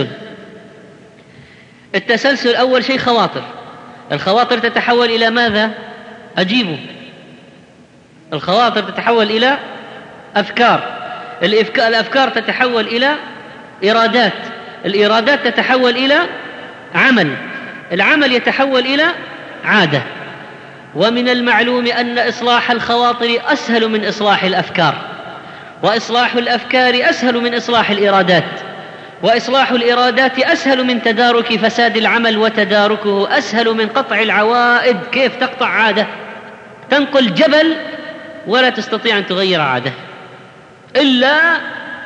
التسلسل أول شيء خواطر. الخواطر تتحول إلى ماذا؟ أجيبوا. الخواطر تتحول إلى أفكار، الأفكار تتحول إلى إرادات، الإرادات تتحول إلى عمل، العمل يتحول إلى عادة. ومن المعلوم أن إصلاح الخواطر أسهل من إصلاح الأفكار، وإصلاح الأفكار أسهل من إصلاح الإرادات، وإصلاح الإرادات أسهل من تدارك فساد العمل، وتداركه أسهل من قطع العوائد. كيف تقطع عادة؟ تنقل جبل ولا تستطيع أن تغير عادة إلا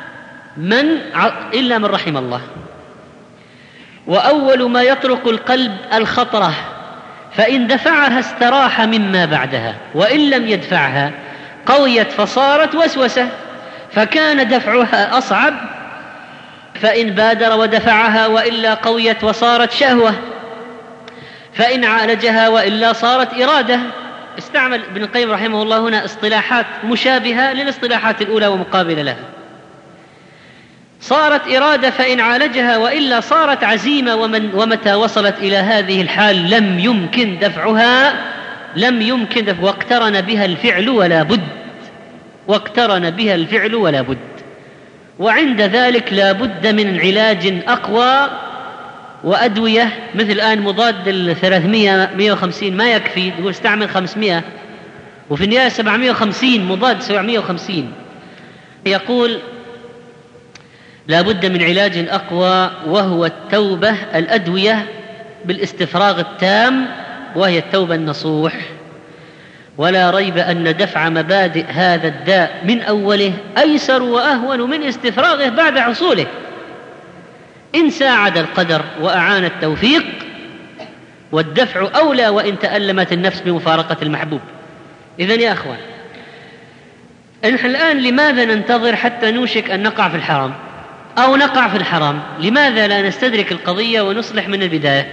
من رحم الله. وأول ما يطرق القلب الخطرة، فإن دفعها استراح مما بعدها، وإن لم يدفعها قويت فصارت وسوسة، فكان دفعها أصعب فإن بادر ودفعها، وإلا قويت وصارت شهوة، فإن عالجها وإلا صارت إرادة. استعمل ابن القيم رحمه الله هنا اصطلاحات مشابهة للاصطلاحات الأولى ومقابلة لها. صارت إرادة فإن عالجها، وإلا صارت عزيمة. ومتى وصلت إلى هذه الحال لم يمكن دفعها، واقترن بها الفعل ولا بد. وعند ذلك لا بد من علاج أقوى وأدوية، مثل الآن مضاد 300-150 ما يكفي، يقول استعمل 500، وفي النهاية 750 مضاد 750. يقول لا بد من علاج أقوى، وهو التوبة، الأدوية بالاستفراغ التام، وهي التوبة النصوح. ولا ريب أن دفع مبادئ هذا الداء من أوله أيسر وأهون من استفراغه بعد حصوله، إن ساعد القدر وأعان التوفيق. والدفع أولى وإن تألمت النفس بمفارقة المحبوب. إذن يا أخوان، نحن الآن لماذا ننتظر حتى نوشك أن نقع في الحرام أو نقع في الحرام؟ لماذا لا نستدرك القضية ونصلح من البداية؟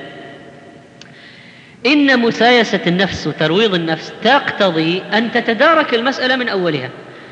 إن مسايسة النفس وترويض النفس تقتضي أن تتدارك المسألة من أولها.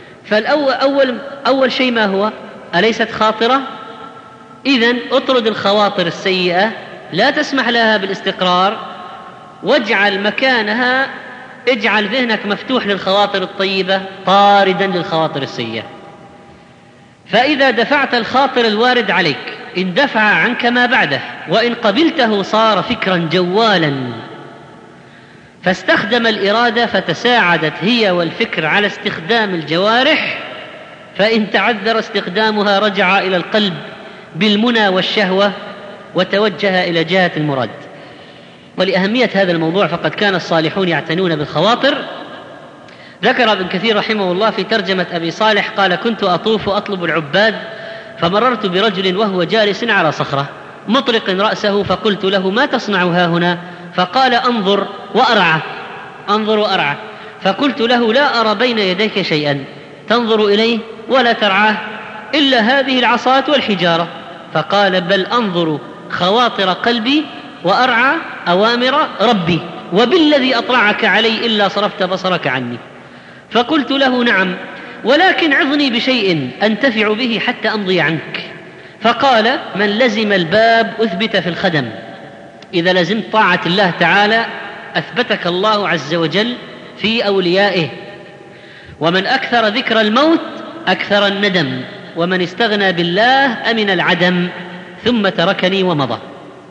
فأول شيء ما هو؟ أليست خاطرة؟ إذن اطرد الخواطر السيئة، لا تسمح لها بالاستقرار، واجعل مكانها، اجعل ذهنك مفتوح للخواطر الطيبة طاردا للخواطر السيئة. فإذا دفعت الخاطر الوارد عليك اندفع عنك ما بعده، وإن قبلته صار فكرا جوالا، فاستخدم الإرادة فتساعدت هي والفكر على استخدام الجوارح، فإن تعذر استخدامها رجع إلى القلب بالمنى والشهوة وتوجه إلى جهة المراد. ولأهمية هذا الموضوع فقد كان الصالحون يعتنون بالخواطر. ذكر ابن كثير رحمه الله في ترجمة أبي صالح قال: كنت أطوف أطلب العباد، فمررت برجل وهو جالس على صخرة مطرق رأسه، فقلت له: ما تصنع ها هنا؟ فقال: أنظر وأرعى. فقلت له: لا أرى بين يديك شيئا تنظر إليه ولا ترعاه إلا هذه العصاة والحجارة. فقال: بل أنظر خواطر قلبي وأرعى أوامر ربي، وبالذي أطلعك علي إلا صرفت بصرك عني. فقلت له: نعم، ولكن عظني بشيء أنتفع به حتى أمضي عنك. فقال: من لزم الباب أثبت في الخدم. إذا لزمت طاعة الله تعالى أثبتك الله عز وجل في أوليائه. ومن أكثر ذكر الموت أكثر الندم، ومن استغنى بالله أمن العدم، ثم تركني ومضى.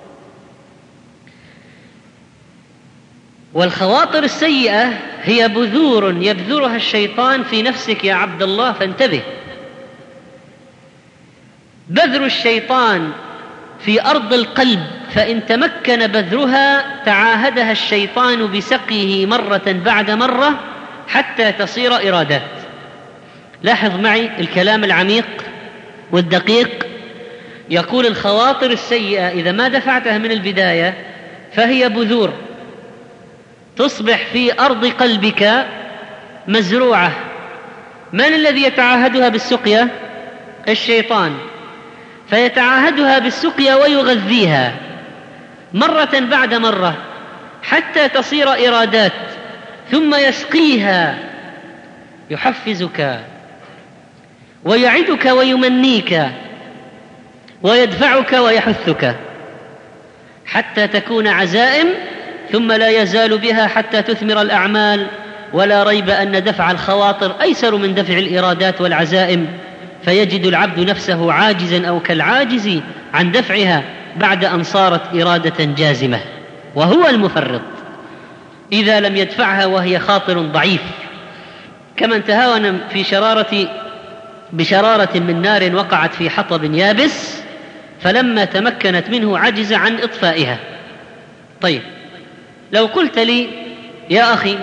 والخواطر السيئة هي بذور يبذرها الشيطان في نفسك يا عبد الله، فانتبه. بذر الشيطان في أرض القلب، فإن تمكن بذرها تعاهدها الشيطان بسقيه مرة بعد مرة حتى تصير إرادات. لاحظ معي الكلام العميق والدقيق. يقول: الخواطر السيئة إذا ما دفعتها من البداية فهي بذور تصبح في أرض قلبك مزروعة. من الذي يتعاهدها بالسقيا؟ الشيطان. فيتعاهدها بالسقيا ويغذيها مرة بعد مرة حتى تصير إرادات، ثم يسقيها، يحفزك ويعدك ويمنيك ويدفعك ويحثك حتى تكون عزائم، ثم لا يزال بها حتى تثمر الأعمال. ولا ريب أن دفع الخواطر أيسر من دفع الإرادات والعزائم، فيجد العبد نفسه عاجزا أو كالعاجز عن دفعها بعد أن صارت إرادة جازمة، وهو المفرط إذا لم يدفعها وهي خاطر ضعيف، كمن تهاون بشرارة من نار وقعت في حطب يابس، فلما تمكنت منه عجز عن إطفائها. طيب، لو قلت لي يا أخي،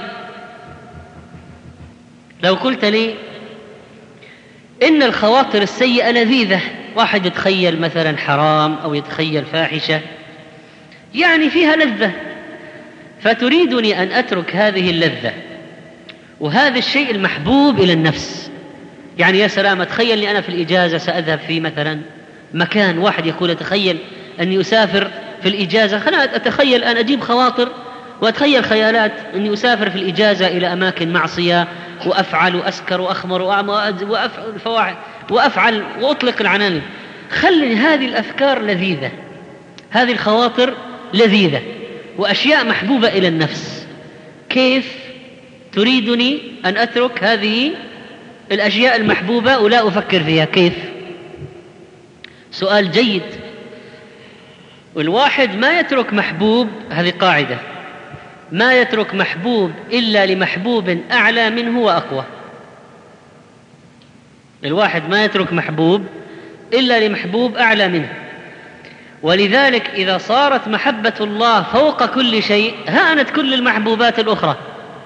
لو قلت لي إن الخواطر السيئة لذيذة، واحد يتخيل مثلا حرام أو يتخيل فاحشة، يعني فيها لذة، فتريدني أن أترك هذه اللذة وهذا الشيء المحبوب إلى النفس. يعني يا سلام، أتخيل أني أنا في الإجازة سأذهب في مثلا مكان، واحد يقول أتخيل أني أسافر في الإجازة، خلنا أتخيل أن أجيب خواطر وأتخيل خيالات أني أسافر في الإجازة إلى أماكن معصية، وأفعل وأسكر وأخمر وأفعل وأطلق العنان. خلي هذه الأفكار لذيذة، هذه الخواطر لذيذة وأشياء محبوبة إلى النفس. كيف تريدني أن أترك هذه الأشياء المحبوبة ولا أفكر فيها؟ كيف؟ سؤال جيد. والواحد ما يترك محبوب، هذه قاعدة، ما يترك محبوب إلا لمحبوب أعلى منه وأقوى. الواحد ما يترك محبوب إلا لمحبوب أعلى منه. ولذلك إذا صارت محبة الله فوق كل شيء هانت كل المحبوبات الأخرى.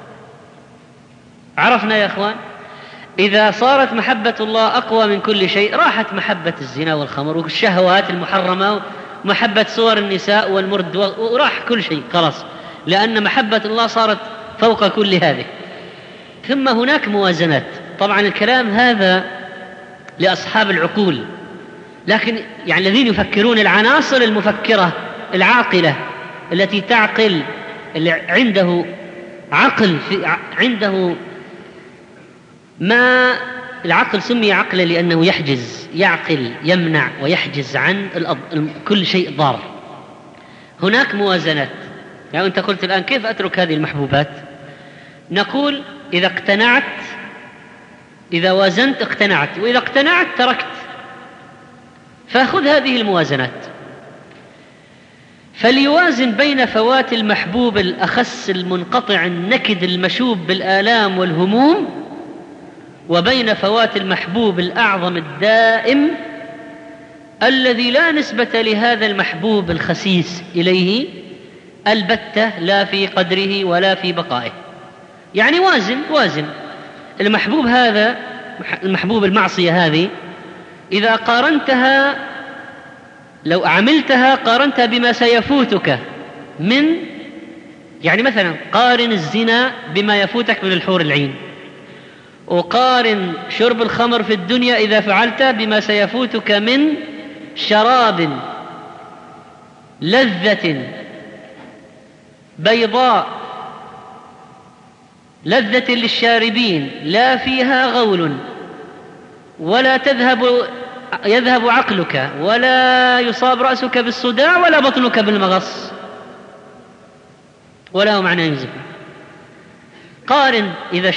عرفنا يا أخوان؟ إذا صارت محبة الله أقوى من كل شيء راحت محبة الزنا والخمر والشهوات المحرمة ومحبة صور النساء والمرد، وراح كل شيء خلاص، لأن محبة الله صارت فوق كل هذه. ثم هناك موازنات. طبعا الكلام هذا لأصحاب العقول، لكن يعني الذين يفكرون، العناصر المفكرة العاقلة التي تعقل، اللي عنده عقل، عنده ما العقل سمي عقلا لأنه يحجز، يعقل، يمنع ويحجز عن كل شيء ضار. هناك موازنات. يعني أنت قلت الآن كيف أترك هذه المحبوبات؟ نقول إذا اقتنعت، إذا وازنت اقتنعت، وإذا اقتنعت تركت. فأخذ هذه الموازنات، فليوازن بين فوات المحبوب الأخس المنقطع النكد المشوب بالآلام والهموم، وبين فوات المحبوب الأعظم الدائم الذي لا نسبة لهذا المحبوب الخسيس إليه البتة، لا في قدره ولا في بقائه. يعني وازن المحبوب هذا، المحبوب المعصية هذه، إذا قارنتها، لو عملتها قارنتها بما سيفوتك من، يعني مثلا قارن الزنا بما يفوتك من الحور العين، وقارن شرب الخمر في الدنيا إذا فعلت بما سيفوتك من شراب لذة بيضاء لذة للشاربين لا فيها غول، ولا يذهب عقلك، ولا يصاب رأسك بالصداع، ولا بطنك بالمغص، ولا هو معنى ينزف. قارن إذا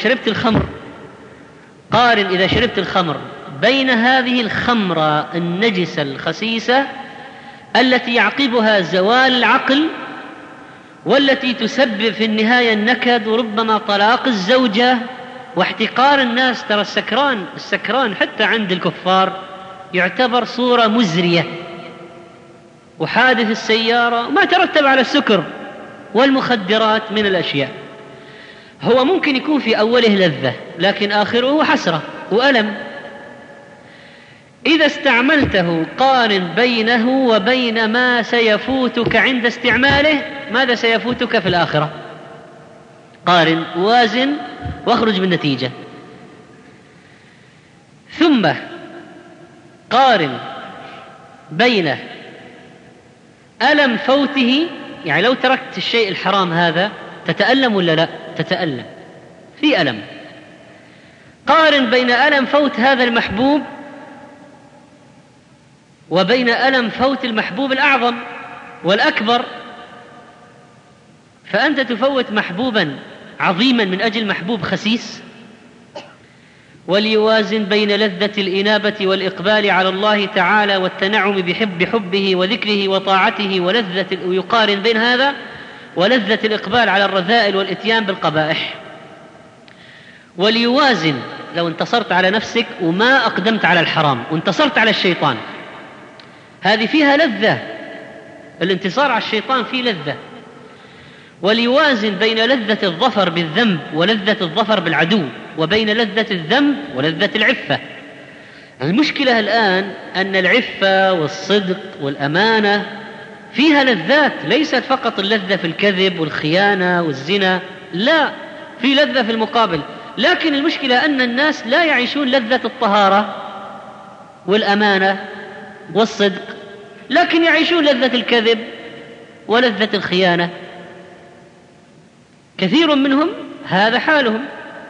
شربت الخمر بين هذه الخمرة النجسة الخسيسة التي يعقبها زوال العقل، والتي تسبب في النهاية النكد وربما طلاق الزوجة واحتقار الناس. ترى السكران حتى عند الكفار يعتبر صورة مزرية، وحادث السيارة ما ترتب على السكر والمخدرات من الأشياء. هو ممكن يكون في أوله لذة لكن آخره حسرة وألم. إذا استعملته قارن بينه وبين ما سيفوتك عند استعماله، ماذا سيفوتك في الآخرة. قارن، وازن، واخرج بالنتيجة. ثم قارن بين ألم فوته، يعني لو تركت الشيء الحرام هذا تتألم ولا لا؟ تتألم، في ألم. قارن بين ألم فوت هذا المحبوب وبين ألم فوت المحبوب الأعظم والأكبر. فأنت تفوت محبوبا عظيما من أجل محبوب خسيس. وليوازن بين لذة الإنابة والإقبال على الله تعالى والتنعم بحبه وذكره وطاعته ويقارن بين هذا ولذة الإقبال على الرذائل والإتيان بالقبائح. وليوازن لو انتصرت على نفسك وما أقدمت على الحرام وانتصرت على الشيطان، هذه فيها لذة، الانتصار على الشيطان فيه لذة. وليوازن بين لذة الظفر بالذنب ولذة الظفر بالعدو، وبين لذة الذنب ولذة العفة. المشكلة الآن أن العفة والصدق والأمانة فيها لذات، ليست فقط اللذة في الكذب والخيانة والزنا، لا، في لذة في المقابل. لكن المشكلة أن الناس لا يعيشون لذة الطهارة والأمانة والصدق، لكن يعيشون لذة الكذب ولذة الخيانة. كثير منهم هذا حالهم.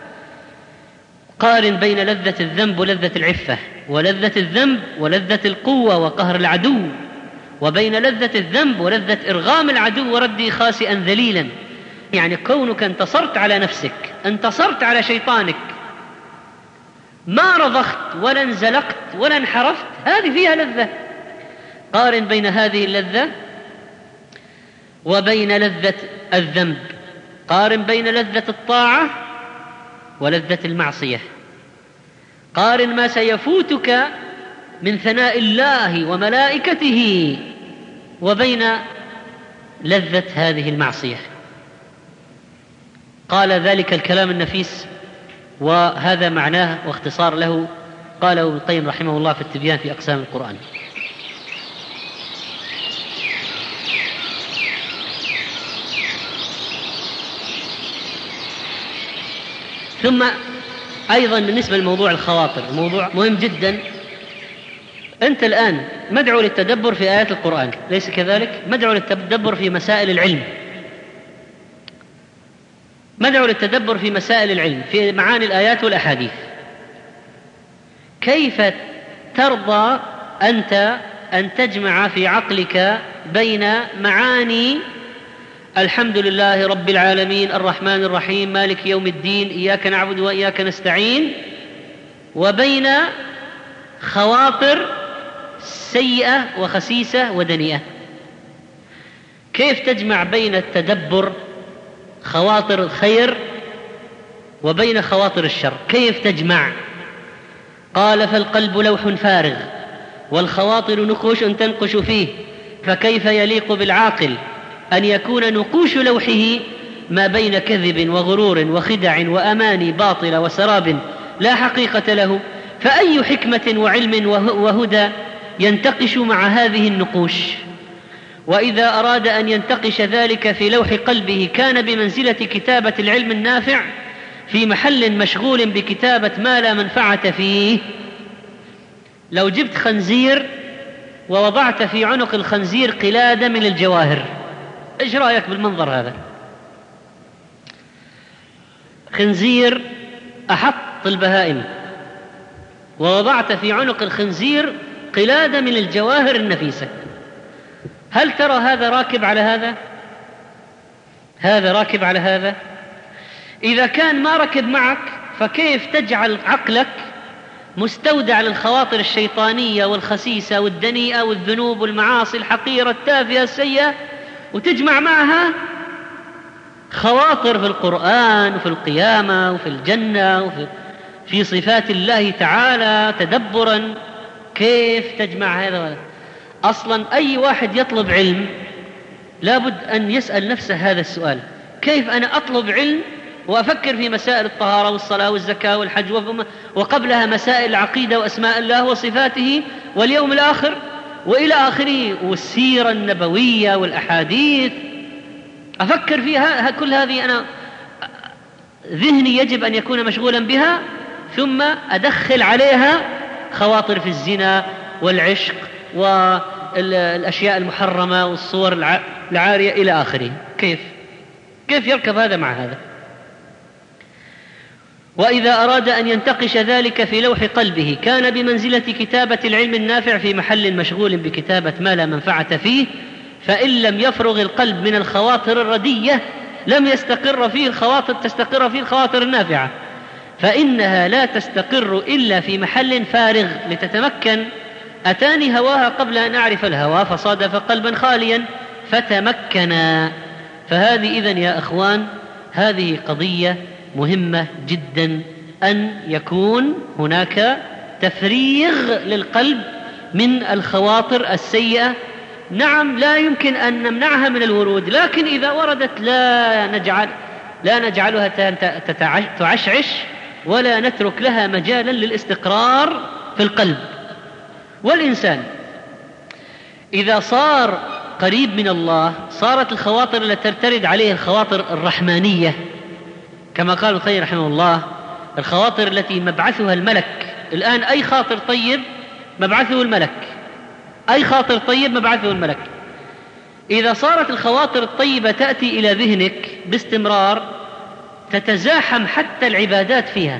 قارن بين لذة الذنب ولذة العفة، ولذة الذنب ولذة القوة وقهر العدو، وبين لذة الذنب ولذة إرغام العدو ورده خاسئا ذليلا. يعني كونك انتصرت على نفسك، انتصرت على شيطانك، ما رضخت ولا انزلقت ولا انحرفت، هذه فيها لذة. قارن بين هذه اللذة وبين لذة الذنب، قارن بين لذة الطاعة ولذة المعصية، قارن ما سيفوتك من ثناء الله وملائكته وبين لذة هذه المعصية. قال ذلك الكلام النفيس، وهذا معناه واختصار له قاله ابن القيم رحمه الله في التبيان في أقسام القرآن. ثم أيضا بالنسبة لموضوع الخواطر، موضوع مهم جدا. أنت الآن مدعو للتدبر في آيات القرآن، ليس كذلك؟ مدعو للتدبر في مسائل العلم، مدعو للتدبر في مسائل العلم، في معاني الآيات والأحاديث. كيف ترضى أنت أن تجمع في عقلك بين معاني الحمد لله رب العالمين الرحمن الرحيم مالك يوم الدين إياك نعبد وإياك نستعين، وبين خواطر سيئة وخسيسة ودنيئة؟ كيف تجمع بين التدبر خواطر الخير وبين خواطر الشر؟ كيف تجمع؟ قال فالقلب لوح فارغ والخواطر نقوش تنقش فيه، فكيف يليق بالعاقل أن يكون نقوش لوحه ما بين كذب وغرور وخدع وأماني باطلة وسراب لا حقيقة له؟ فأي حكمة وعلم وهدى ينتقش مع هذه النقوش؟ وإذا أراد أن ينتقش ذلك في لوح قلبه كان بمنزلة كتابة العلم النافع في محل مشغول بكتابة ما لا منفعة فيه. لو جبت خنزير ووضعت في عنق الخنزير قلادة من الجواهر، إيش رأيك بالمنظر هذا؟ خنزير أحط البهائم ووضعت في عنق الخنزير قلادة من الجواهر النفيسة، هل ترى هذا راكب على هذا؟ هذا راكب على هذا؟ إذا كان ما ركب معك، فكيف تجعل عقلك مستودع للخواطر الشيطانية والخسيسة والدنيئة والذنوب والمعاصي الحقيرة التافهة السيئة، وتجمع معها خواطر في القرآن وفي القيامة وفي الجنة وفي صفات الله تعالى تدبرا؟ كيف تجمع هذا؟ أصلا أي واحد يطلب علم لابد أن يسأل نفسه هذا السؤال: كيف أنا أطلب علم وأفكر في مسائل الطهارة والصلاة والزكاة والحج وقبلها مسائل العقيدة وأسماء الله وصفاته واليوم الآخر وإلى آخره والسيرة النبوية والأحاديث، أفكر فيها كل هذه، أنا ذهني يجب أن يكون مشغولا بها، ثم أدخل عليها خواطر في الزنا والعشق والأشياء المحرمة والصور العارية إلى آخره. كيف يركب هذا مع هذا؟ وإذا أراد أن ينتقش ذلك في لوح قلبه كان بمنزلة كتابة العلم النافع في محل مشغول بكتابة ما لا منفعة فيه، فإن لم يفرغ القلب من الخواطر الردية لم تستقر فيه الخواطر النافعة، فإنها لا تستقر إلا في محل فارغ لتتمكن. أتاني هواها قبل أن أعرف الهوى فصادف قلبا خاليا فتمكنا. فهذه إذن يا أخوان هذه قضية مهمة جدا، أن يكون هناك تفريغ للقلب من الخواطر السيئة. نعم لا يمكن أن نمنعها من الورود، لكن إذا وردت لا نجعلها تعشعش ولا نترك لها مجالا للاستقرار في القلب. والإنسان إذا صار قريب من الله صارت الخواطر التي ترد عليه الخواطر الرحمانية، كما قال القيم رحمه الله الخواطر التي مبعثها الملك. الآن أي خاطر طيب مبعثه الملك، إذا صارت الخواطر الطيبة تأتي إلى ذهنك باستمرار تتزاحم حتى العبادات فيها.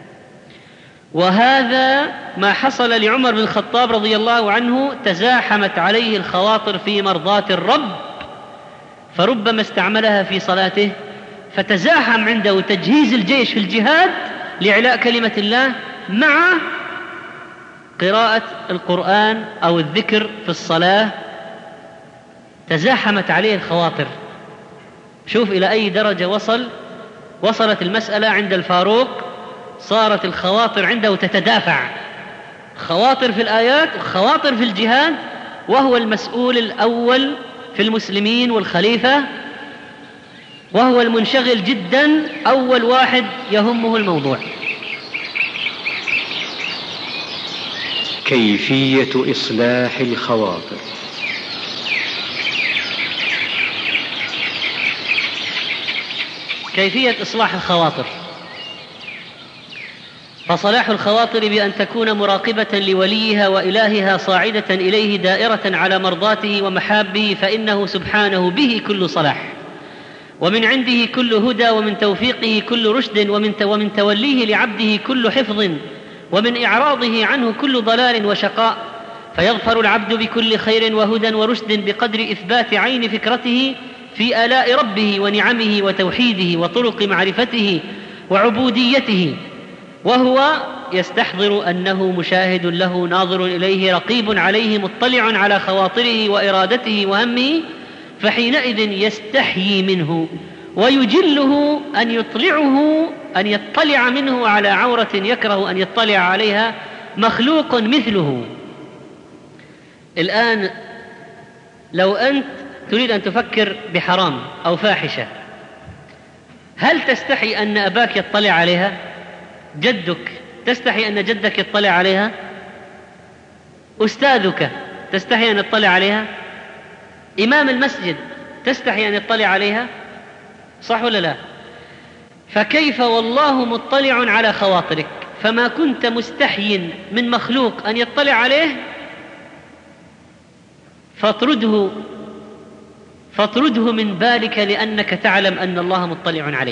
وهذا ما حصل لعمر بن الخطاب رضي الله عنه، تزاحمت عليه الخواطر في مرضاة الرب فربما استعملها في صلاته، فتزاحم عنده تجهيز الجيش في الجهاد لإعلاء كلمة الله مع قراءة القرآن أو الذكر في الصلاة، تزاحمت عليه الخواطر. شوف إلى أي درجة وصلت المسألة عند الفاروق، صارت الخواطر عنده تتدافع، خواطر في الآيات وخواطر في الجهاد، وهو المسؤول الأول في المسلمين والخليفة، وهو المنشغل جدا، أول واحد يهمه الموضوع. كيفية إصلاح الخواطر. كيفية إصلاح الخواطر. فصلاح الخواطر بأن تكون مراقبة لوليها وإلهها صاعدة إليه دائرة على مرضاته ومحابه، فإنه سبحانه به كل صلاح، ومن عنده كل هدى، ومن توفيقه كل رشد، ومن توليه لعبده كل حفظ، ومن إعراضه عنه كل ضلال وشقاء، فيظفر العبد بكل خير وهدى ورشد بقدر إثبات عين فكرته في آلاء ربه ونعمه وتوحيده وطرق معرفته وعبوديته، وهو يستحضر أنه مشاهد له ناظر إليه رقيب عليه مطلع على خواطره وإرادته وهمه، فحينئذ يستحيي منه ويجله أن يطلع منه على عورة يكره أن يطلع عليها مخلوق مثله. الآن لو أنت تريد أن تفكر بحرام أو فاحشة، هل تستحي أن أباك يطلع عليها؟ جدك تستحي أن جدك يطلع عليها؟ أستاذك تستحي أن يطلع عليها؟ إمام المسجد تستحي أن يطلع عليها؟ صح ولا لا؟ فكيف والله مطلع على خواطرك، فما كنت مستحي من مخلوق أن يطلع عليه فاطرده من بالك، لأنك تعلم أن الله مطلع عليه.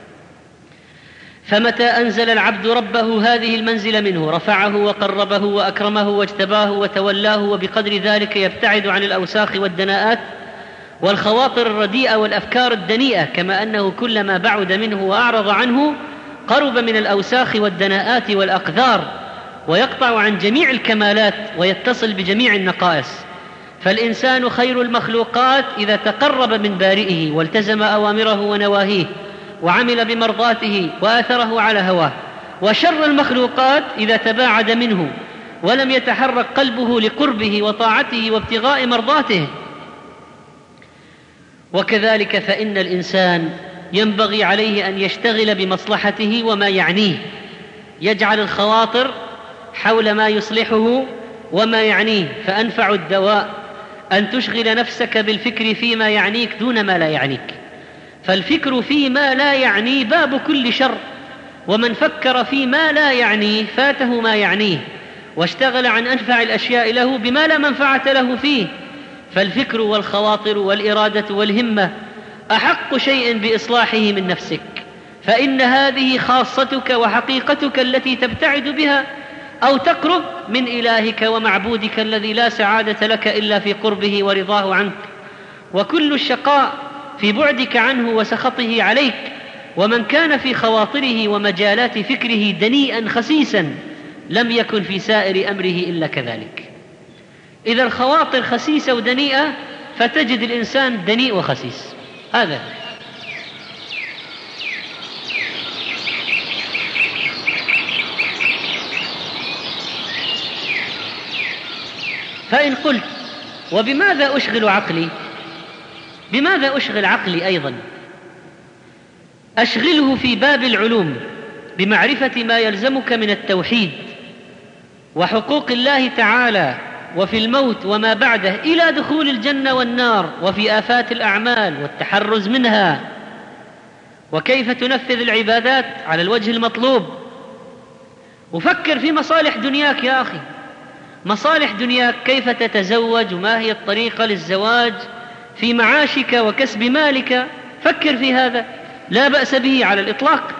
فمتى أنزل العبد ربه هذه المنزل منه رفعه وقربه وأكرمه واجتباه وتولاه، وبقدر ذلك يبتعد عن الأوساخ والدناءات والخواطر الرديئة والأفكار الدنيئة، كما أنه كلما بعد منه وأعرض عنه قرب من الأوساخ والدناءات والأقذار، ويقطع عن جميع الكمالات ويتصل بجميع النقائص. فالإنسان خير المخلوقات إذا تقرب من بارئه والتزم أوامره ونواهيه وعمل بمرضاته وآثره على هواه، وشر المخلوقات إذا تباعد منه ولم يتحرك قلبه لقربه وطاعته وابتغاء مرضاته. وكذلك فإن الإنسان ينبغي عليه أن يشتغل بمصلحته وما يعنيه، يجعل الخواطر حول ما يصلحه وما يعنيه، فأنفع الدواء أن تشغل نفسك بالفكر فيما يعنيك دون ما لا يعنيك، فالفكر فيما لا يعني باب كل شر، ومن فكر فيما لا يعنيه فاته ما يعنيه، واشتغل عن أنفع الأشياء له بما لا منفعة له فيه. فالفكر والخواطر والإرادة والهمة أحق شيء بإصلاحه من نفسك، فإن هذه خاصتك وحقيقتك التي تبتعد بها أو تقرب من إلهك ومعبودك الذي لا سعادة لك إلا في قربه ورضاه عنك، وكل الشقاء في بعدك عنه وسخطه عليك. ومن كان في خواطره ومجالات فكره دنيئا خسيسا لم يكن في سائر أمره إلا كذلك. إذا الخواطر خسيسة ودنيئة فتجد الإنسان دنيء وخسيس. هذا فإن قلت وبماذا أشغل عقلي؟ بماذا أشغل عقلي أيضا؟ أشغله في باب العلوم بمعرفة ما يلزمك من التوحيد وحقوق الله تعالى وفي الموت وما بعده إلى دخول الجنة والنار، وفي آفات الأعمال والتحرز منها، وكيف تنفذ العبادات على الوجه المطلوب. وفكر في مصالح دنياك يا أخي، مصالح دنياك، كيف تتزوج وما هي الطريقة للزواج، في معاشك وكسب مالك، فكر في هذا، لا بأس به على الإطلاق.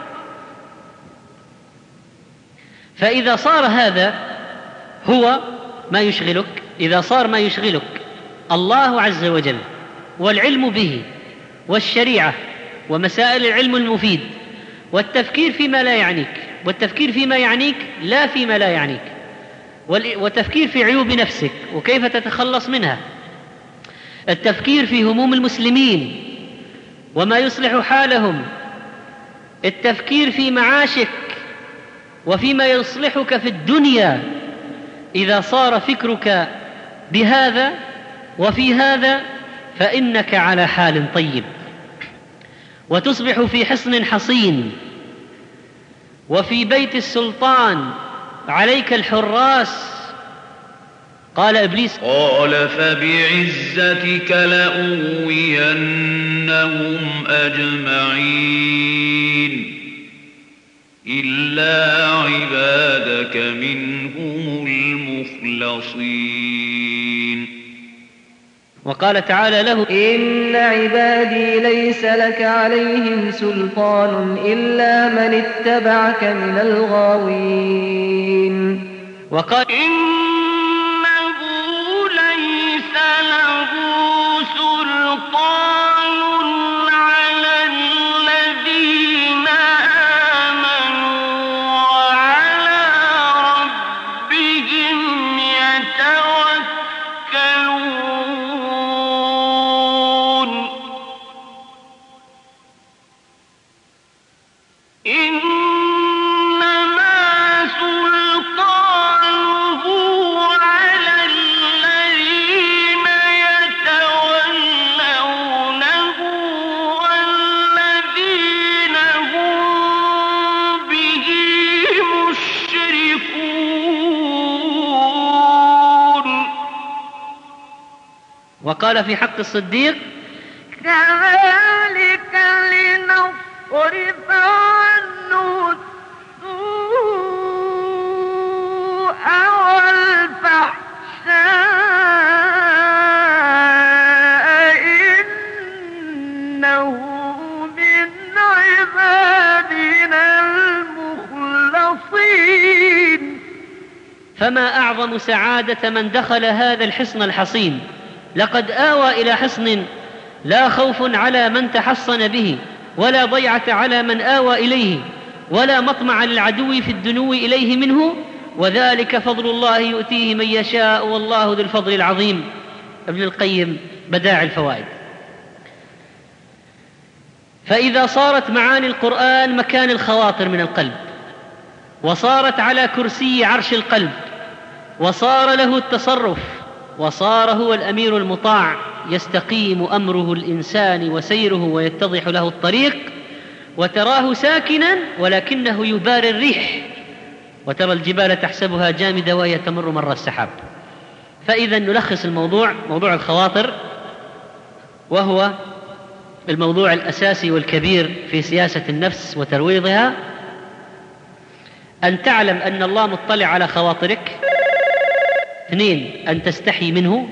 فإذا صار هذا هو ما يشغلك، إذا صار ما يشغلك الله عز وجل والعلم به والشريعة ومسائل العلم المفيد والتفكير فيما لا يعنيك، والتفكير فيما يعنيك لا فيما لا يعنيك، وتفكير في عيوب نفسك وكيف تتخلص منها، التفكير في هموم المسلمين وما يصلح حالهم، التفكير في معاشك وفيما يصلحك في الدنيا. إذا صار فكرك بهذا وفي هذا فإنك على حال طيب، وتصبح في حصن حصين، وفي بيت السلطان عليك الحراس. قال إبليس: قال فبعزتك لأغوينهم أجمعين إلا عبادك منهم المخلصين. وقال تعالى له: إن عبادي ليس لك عليهم سلطان إلا من اتبعك من الغاوين. وقال: إنه ليس له سلطان على الذين آمنوا وعلى ربهم يتوكلون. إنما سلطانه على الذين يتولونه والذين هم به مشركون. وقال في حق الصديق: كذلك لنصرف عنه السوء والفحشاء إنه من عبادنا المخلصين. فما أعظم سعادة من دخل هذا الحصن الحصين، لقد آوى إلى حصن لا خوف على من تحصن به، ولا ضيعة على من آوى إليه، ولا مطمع للعدو في الدنو إليه منه، وذلك فضل الله يؤتيه من يشاء والله ذو الفضل العظيم. ابن القيم بدائع الفوائد. فإذا صارت معاني القرآن مكان الخواطر من القلب، وصارت على كرسي عرش القلب، وصار له التصرف، وصار هو الأمير المطاع، يستقيم أمره الإنسان وسيره ويتضح له الطريق، وتراه ساكنا ولكنه يباري الريح، وترى الجبال تحسبها جامدة وهي تمر مر السحاب. فإذا نلخص الموضوع، موضوع الخواطر، وهو الموضوع الأساسي والكبير في سياسة النفس وترويضها. أن تعلم أن الله مطلع على خواطرك. 2. أن تستحي منه.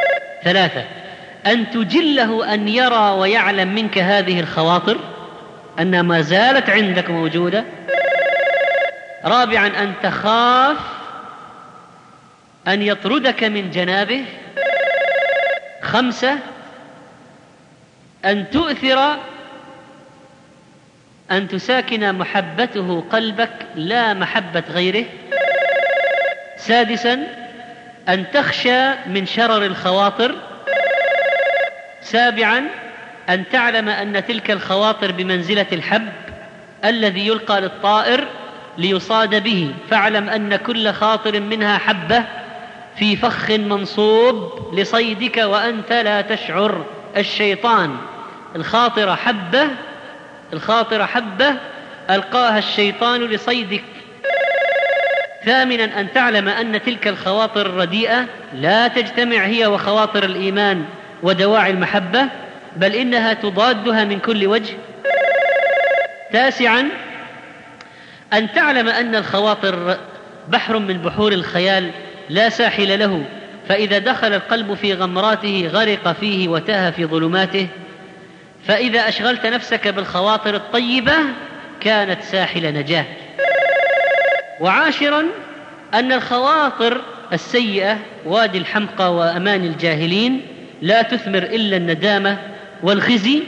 3. أن تجله أن يرى ويعلم منك هذه الخواطر. أنها ما زالت عندك موجودة. رابعا أن تخاف أن يطردك من جنابه. 5 أن تؤثر أن تساكن محبته قلبك لا محبة غيره. 6 أن تخشى من شرر الخواطر. 7 أن تعلم أن تلك الخواطر بمنزلة الحب الذي يلقى للطائر ليصاد به، فاعلم أن كل خاطر منها حبة في فخ منصوب لصيدك وأنت لا تشعر. الشيطان الخاطر حبة ألقاها الشيطان لصيدك. 8 أن تعلم أن تلك الخواطر الرديئة لا تجتمع هي وخواطر الإيمان ودواعي المحبة، بل إنها تضادها من كل وجه. 9 أن تعلم أن الخواطر بحر من بحور الخيال لا ساحل له، فإذا دخل القلب في غمراته غرق فيه وتاه في ظلماته، فإذا أشغلت نفسك بالخواطر الطيبة كانت ساحل نجاة. 10 أن الخواطر السيئة وادي الحمقى وأمان الجاهلين لا تثمر إلا الندامة والخزي.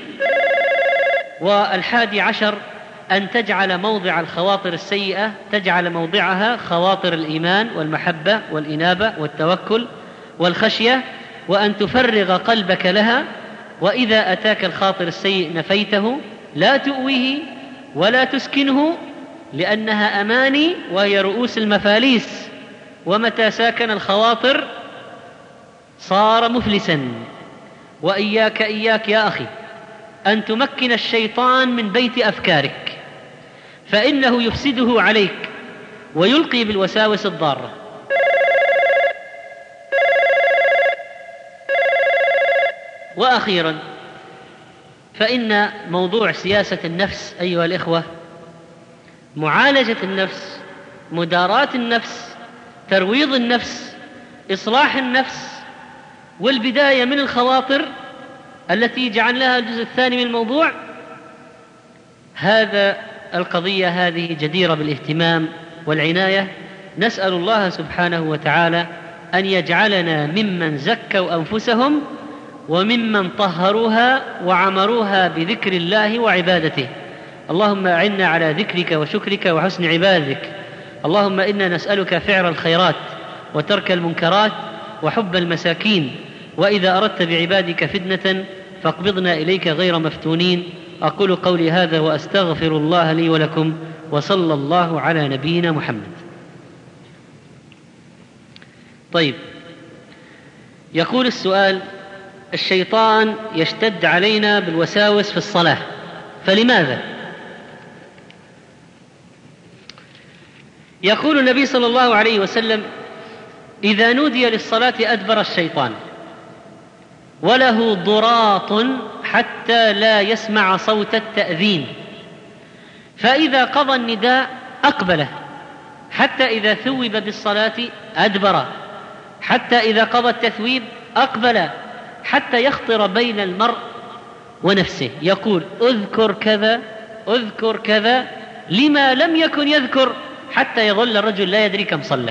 11 أن تجعل موضع الخواطر السيئة تجعل موضعها خواطر الإيمان والمحبة والإنابة والتوكل والخشية، وأن تفرغ قلبك لها. وإذا أتاك الخاطر السيء نفيته، لا تؤويه ولا تسكنه، لأنها أماني وهي رؤوس المفاليس، ومتى ساكن الخواطر صار مفلسا. وإياك يا أخي أن تمكن الشيطان من بيت أفكارك، فإنه يفسده عليك ويلقي بالوساوس الضارة. وأخيرا، فإن موضوع سياسة النفس أيها الإخوة، معالجة النفس، مداراة النفس، ترويض النفس، إصلاح النفس، والبداية من الخواطر التي جعلناها الجزء الثاني من الموضوع، القضية هذه جديرة بالاهتمام والعناية. نسأل الله سبحانه وتعالى أن يجعلنا ممن زكوا أنفسهم وممن طهروها وعمروها بذكر الله وعبادته. اللهم أعنا على ذكرك وشكرك وحسن عبادتك. اللهم إنا نسألك فعل الخيرات وترك المنكرات وحب المساكين، وإذا أردت بعبادك فتنة فاقبضنا إليك غير مفتونين. أقول قولي هذا وأستغفر الله لي ولكم، وصلى الله على نبينا محمد. طيب، يقول السؤال: الشيطان يشتد علينا بالوساوس في الصلاة، فلماذا؟ يقول النبي صلى الله عليه وسلم: إذا نودي للصلاة أدبر الشيطان وله ضراط حتى لا يسمع صوت التأذين، فإذا قضى النداء أقبله، حتى إذا ثوب بالصلاة أدبر، حتى إذا قضى التثويب أقبل، حتى يخطر بين المرء ونفسه، يقول: اذكر كذا اذكر كذا، لما لم يكن يذكر، حتى يظل الرجل لا يدري كم صلى.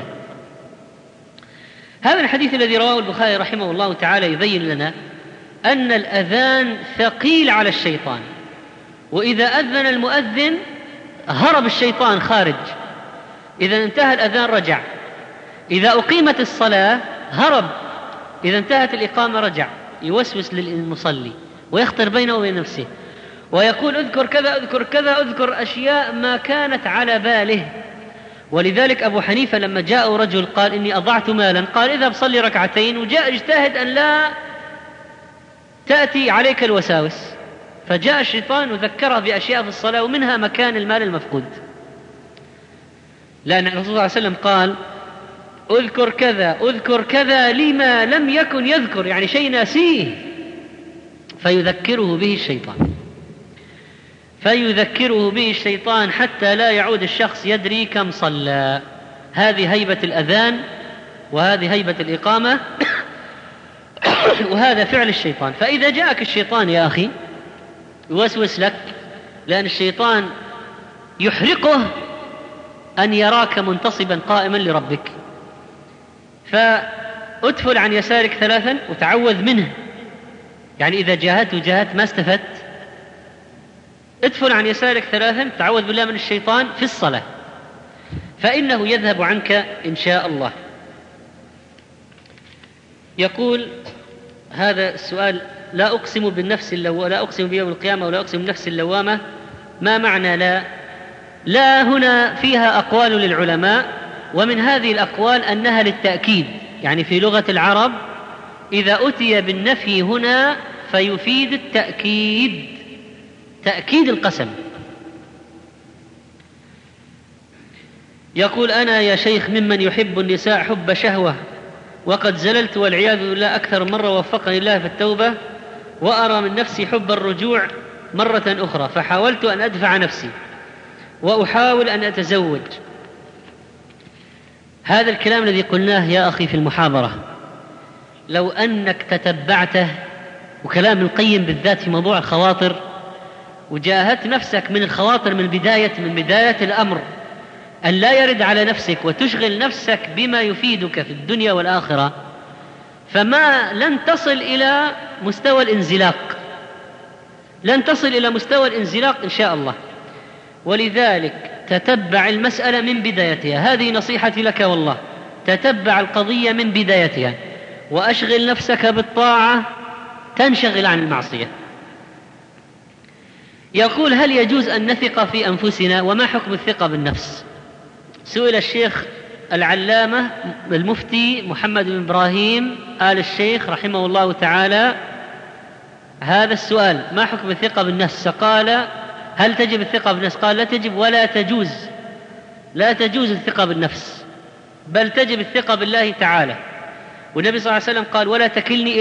هذا الحديث الذي رواه البخاري رحمه الله تعالى يبين لنا أن الأذان ثقيل على الشيطان، وإذا أذن المؤذن هرب الشيطان خارج، إذا انتهى الأذان رجع، إذا أقيمت الصلاة هرب، إذا انتهت الإقامة رجع، يوسوس للمصلي ويخطر بينه وبين نفسه ويقول: اذكر كذا اذكر كذا، اذكر أشياء ما كانت على باله. ولذلك أبو حنيفة لما جاء رجل قال: إني أضعت مالا، قال: اذهب صلي ركعتين، وجاء اجتهد أن لا تأتي عليك الوساوس، فجاء الشيطان وذكره بأشياء في الصلاة ومنها مكان المال المفقود، لأن الرسول صلى الله عليه وسلم قال: اذكر كذا اذكر كذا، لما لم يكن يذكر، يعني شيء ناسيه، فيذكره به الشيطان حتى لا يعود الشخص يدري كم صلى. هذه هيبة الأذان، وهذه هيبة الإقامة، وهذا فعل الشيطان. فإذا جاءك الشيطان يا أخي يوسوس لك لأن الشيطان يحرقه أن يراك منتصبا قائما لربك. فأدفل عن يسارك 3 وتعوذ منه، يعني إذا جاهدت ما استفدت. ادفل عن يسارك 3 تعوذ بالله من الشيطان في الصلاة، فإنه يذهب عنك إن شاء الله. يقول هذا السؤال: لا أقسم بالنفس لا أقسم بيوم القيامة ولا أقسم بالنفس اللوامة، ما معنى لا هنا فيها أقوال للعلماء، ومن هذه الأقوال أنها للتأكيد، يعني في لغة العرب إذا أتي بالنفي هنا فيفيد التأكيد، تأكيد القسم. يقول: أنا يا شيخ ممن يحب النساء حب شهوة، وقد زللت والعياذ بالله أكثر مرة، وفقني الله في التوبة، وأرى من نفسي حب الرجوع مرة أخرى، فحاولت أن أدفع نفسي وأحاول أن أتزوج. هذا الكلام الذي قلناه يا أخي في المحاضرة لو أنك تتبعته، وكلام القيم بالذات في موضوع الخواطر، وجاهدت نفسك من الخواطر من بداية الأمر أن لا يرد على نفسك، وتشغل نفسك بما يفيدك في الدنيا والآخرة، لن تصل إلى مستوى الانزلاق، إن شاء الله. ولذلك تتبع المسألة من بدايتها، هذه نصيحتي لك والله، تتبع القضية من بدايتها، وأشغل نفسك بالطاعة تنشغل عن المعصية. يقول: هل يجوز أن نثق في أنفسنا، وما حكم الثقة بالنفس؟ سئل الشيخ العلامة المفتي محمد بن إبراهيم آل الشيخ رحمه الله تعالى هذا السؤال: ما حكم الثقة بالنفس؟ قال: هل تجب الثقة بالنفس؟ قال: لا تجب ولا تجوز، لا تجوز الثقة بالنفس، بل تجب الثقة بالله تعالى. والنبي صلى الله عليه وسلم قال: ولا تكلني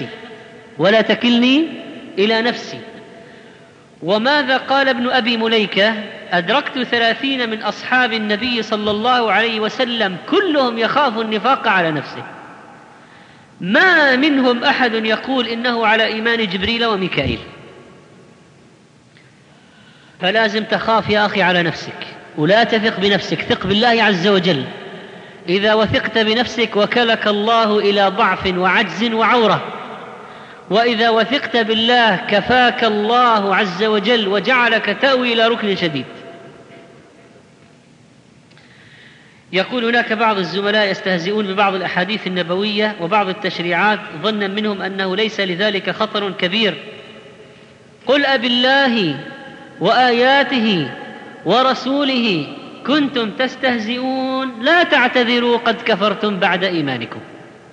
إلى نفسي. وماذا قال ابن أبي مليكة: أدركت 30 من أصحاب النبي صلى الله عليه وسلم كلهم يخاف النفاق على نفسه، ما منهم أحد يقول إنه على إيمان جبريل وميكائيل. فلازم تخاف يا أخي على نفسك، ولا تثق بنفسك، ثق بالله عز وجل. إذا وثقت بنفسك وكلك الله إلى ضعف وعجز وعورة، وإذا وثقت بالله كفاك الله عز وجل وجعلك تأوي إلى ركن شديد. يقول: هناك بعض الزملاء يستهزئون ببعض الأحاديث النبوية وبعض التشريعات ظنا منهم أنه ليس لذلك خطر كبير. قل أبالله وآياته ورسوله كنتم تستهزئون لا تعتذروا قد كفرتم بعد إيمانكم.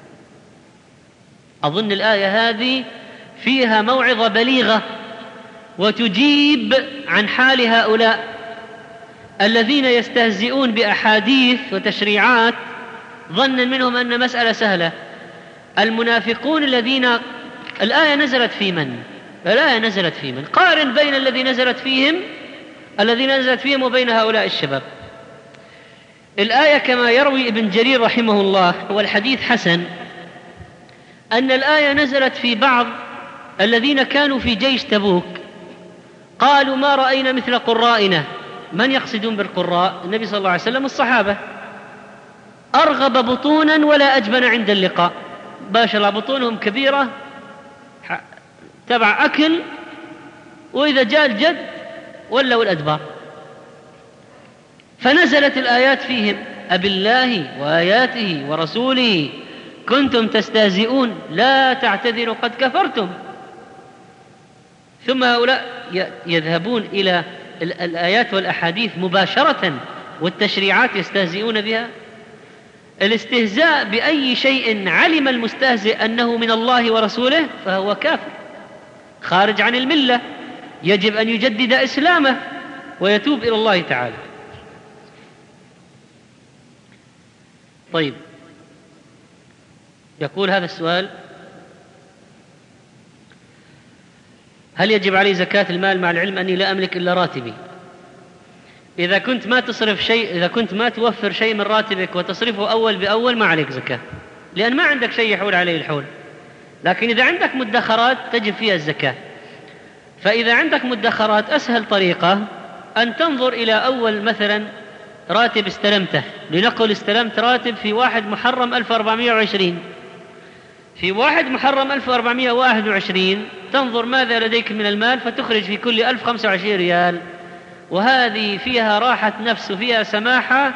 أظن الآية هذه فيها موعظة بليغة وتجيب عن حال هؤلاء الذين يستهزئون بأحاديث وتشريعات ظنا منهم أن مسألة سهلة. المنافقون الذين الآية نزلت في من؟ قارن بين الذين نزلت فيهم وبين هؤلاء الشباب. الآية كما يروي ابن جرير رحمه الله والحديث حسن أن الآية نزلت في بعض الذين كانوا في جيش تبوك، قالوا: ما رأينا مثل قرائنا. من يقصدون بالقراء؟ النبي صلى الله عليه وسلم والصحابة. أرغب بطونا ولا أجبن عند اللقاء، باشا الله بطونهم كبيرة تبع أكل، وإذا جاء الجد ولوا الأدبار. فنزلت الآيات فيهم: أبالله وآياته ورسوله كنتم تستهزئون لا تعتذروا قد كفرتم. ثم هؤلاء يذهبون إلى الآيات والأحاديث مباشرة والتشريعات يستهزئون بها. الاستهزاء بأي شيء علم المستهزئ أنه من الله ورسوله فهو كافر خارج عن الملة، يجب أن يجدد إسلامه ويتوب إلى الله تعالى. طيب، يقول هذا السؤال: هل يجب علي زكاة المال مع العلم أني لا أملك إلا راتبي؟ إذا كنت ما تصرف شيء، إذا كنت ما توفر شيء من راتبك وتصرفه أول بأول ما عليك زكاة، لأن ما عندك شيء يحول عليه الحول. لكن إذا عندك مدخرات تجب فيها الزكاة. فإذا عندك مدخرات أسهل طريقة أن تنظر إلى أول مثلا راتب استلمته، لنقل استلمت راتب في 1 محرم 1420، في 1 محرم 1421 تنظر ماذا لديك من المال فتخرج في كل 1000 25 ريال، وهذه فيها راحة نفس وفيها سماحة،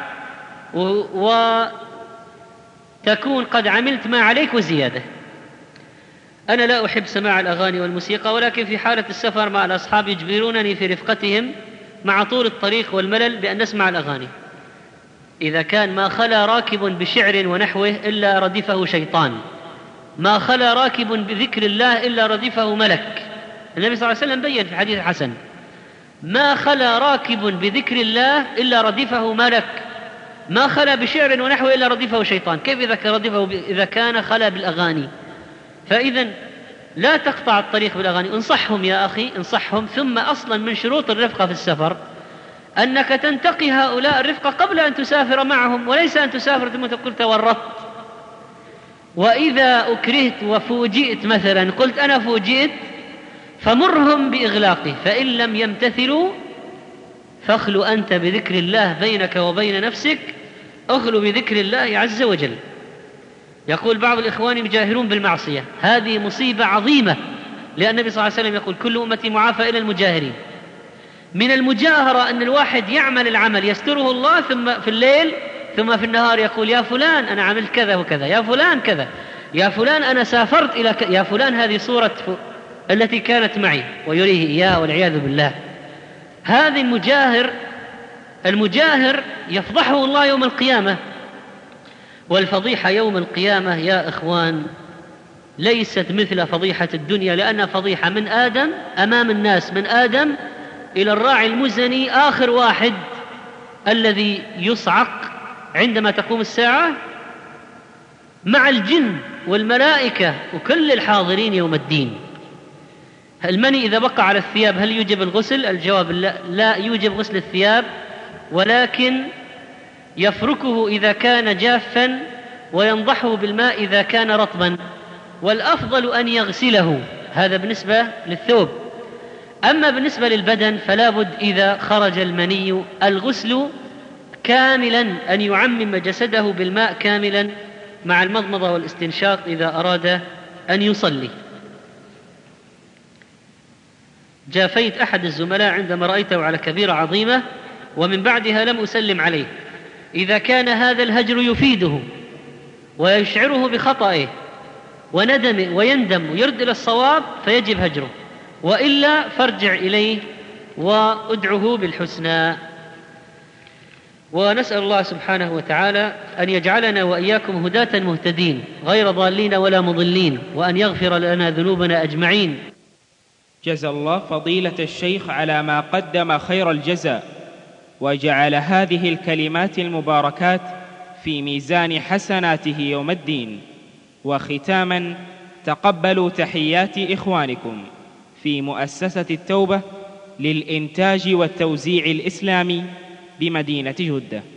وتكون قد عملت ما عليك وزيادة. أنا لا أحب سماع الأغاني والموسيقى، ولكن في حالة السفر مع الأصحاب يجبرونني في رفقتهم مع طول الطريق والملل بأن نسمع الأغاني. إذا كان ما خلا راكب بشعر ونحوه إلا ردفه شيطان، ما خلا راكب بذكر الله إلا ردفه ملك. النبي صلى الله عليه وسلم بيّن في حديث حسن: ما خلا راكب بذكر الله إلا ردفه ملك، ما خلا بشعر ونحوه إلا ردفه شيطان. كيف إذا كان خلا بالأغاني؟ فإذا لا تقطع الطريق بالأغاني، انصحهم يا أخي، انصحهم. ثم أصلا من شروط الرفقة في السفر أنك تنتقي هؤلاء الرفقة قبل أن تسافر معهم، وليس أن تسافر ثم تقول تورطت. وإذا أكرهت وفوجئت مثلا قلت أنا فوجئت، فمرهم بإغلاقه، فإن لم يمتثلوا فاخلو أنت بذكر الله بينك وبين نفسك، اخلو بذكر الله عز وجل. يقول بعض الإخوان يجاهرون بالمعصية، هذه مصيبة عظيمة، لأن النبي صلى الله عليه وسلم يقول: كل أمتي معافى إلى المجاهرين. من المجاهرة أن الواحد يعمل العمل يستره الله، ثم في الليل ثم في النهار يقول: يا فلان أنا عملت كذا وكذا، يا فلان كذا، يا فلان أنا سافرت إلى يا فلان هذه صورة التي كانت معي، ويريه إياه والعياذ بالله. هذا المجاهر يفضحه الله يوم القيامة. والفضيحة يوم القيامة يا إخوان ليست مثل فضيحة الدنيا، لأنها فضيحة من آدم أمام الناس، من آدم إلى الراعي المزني آخر واحد الذي يصعق عندما تقوم الساعة، مع الجن والملائكة وكل الحاضرين يوم الدين. المني إذا بقى على الثياب هل يوجب الغسل؟ الجواب لا يوجب غسل الثياب، ولكن يفركه إذا كان جافا وينضحه بالماء إذا كان رطبا، والأفضل أن يغسله. هذا بالنسبة للثوب. أما بالنسبة للبدن فلا بد إذا خرج المني الغسل كاملا، أن يعمم جسده بالماء كاملا مع المضمضة والاستنشاق إذا أراد أن يصلي. جافيت أحد الزملاء عندما رأيته على كبيرة عظيمة، ومن بعدها لم أسلم عليه. إذا كان هذا الهجر يفيده ويشعره بخطئه وندمه ويندم ويرد إلى الصواب فيجب هجره، وإلا فارجع إليه وادعه بالحسنى. ونسأل الله سبحانه وتعالى أن يجعلنا وإياكم هداة مهتدين غير ضالين ولا مضلين، وأن يغفر لنا ذنوبنا أجمعين. جزى الله فضيلة الشيخ على ما قدم خير الجزاء، وجعل هذه الكلمات المباركات في ميزان حسناته يوم الدين. وختاما، تقبلوا تحيات إخوانكم في مؤسسة التوبة للإنتاج والتوزيع الإسلامي بمدينة جدة.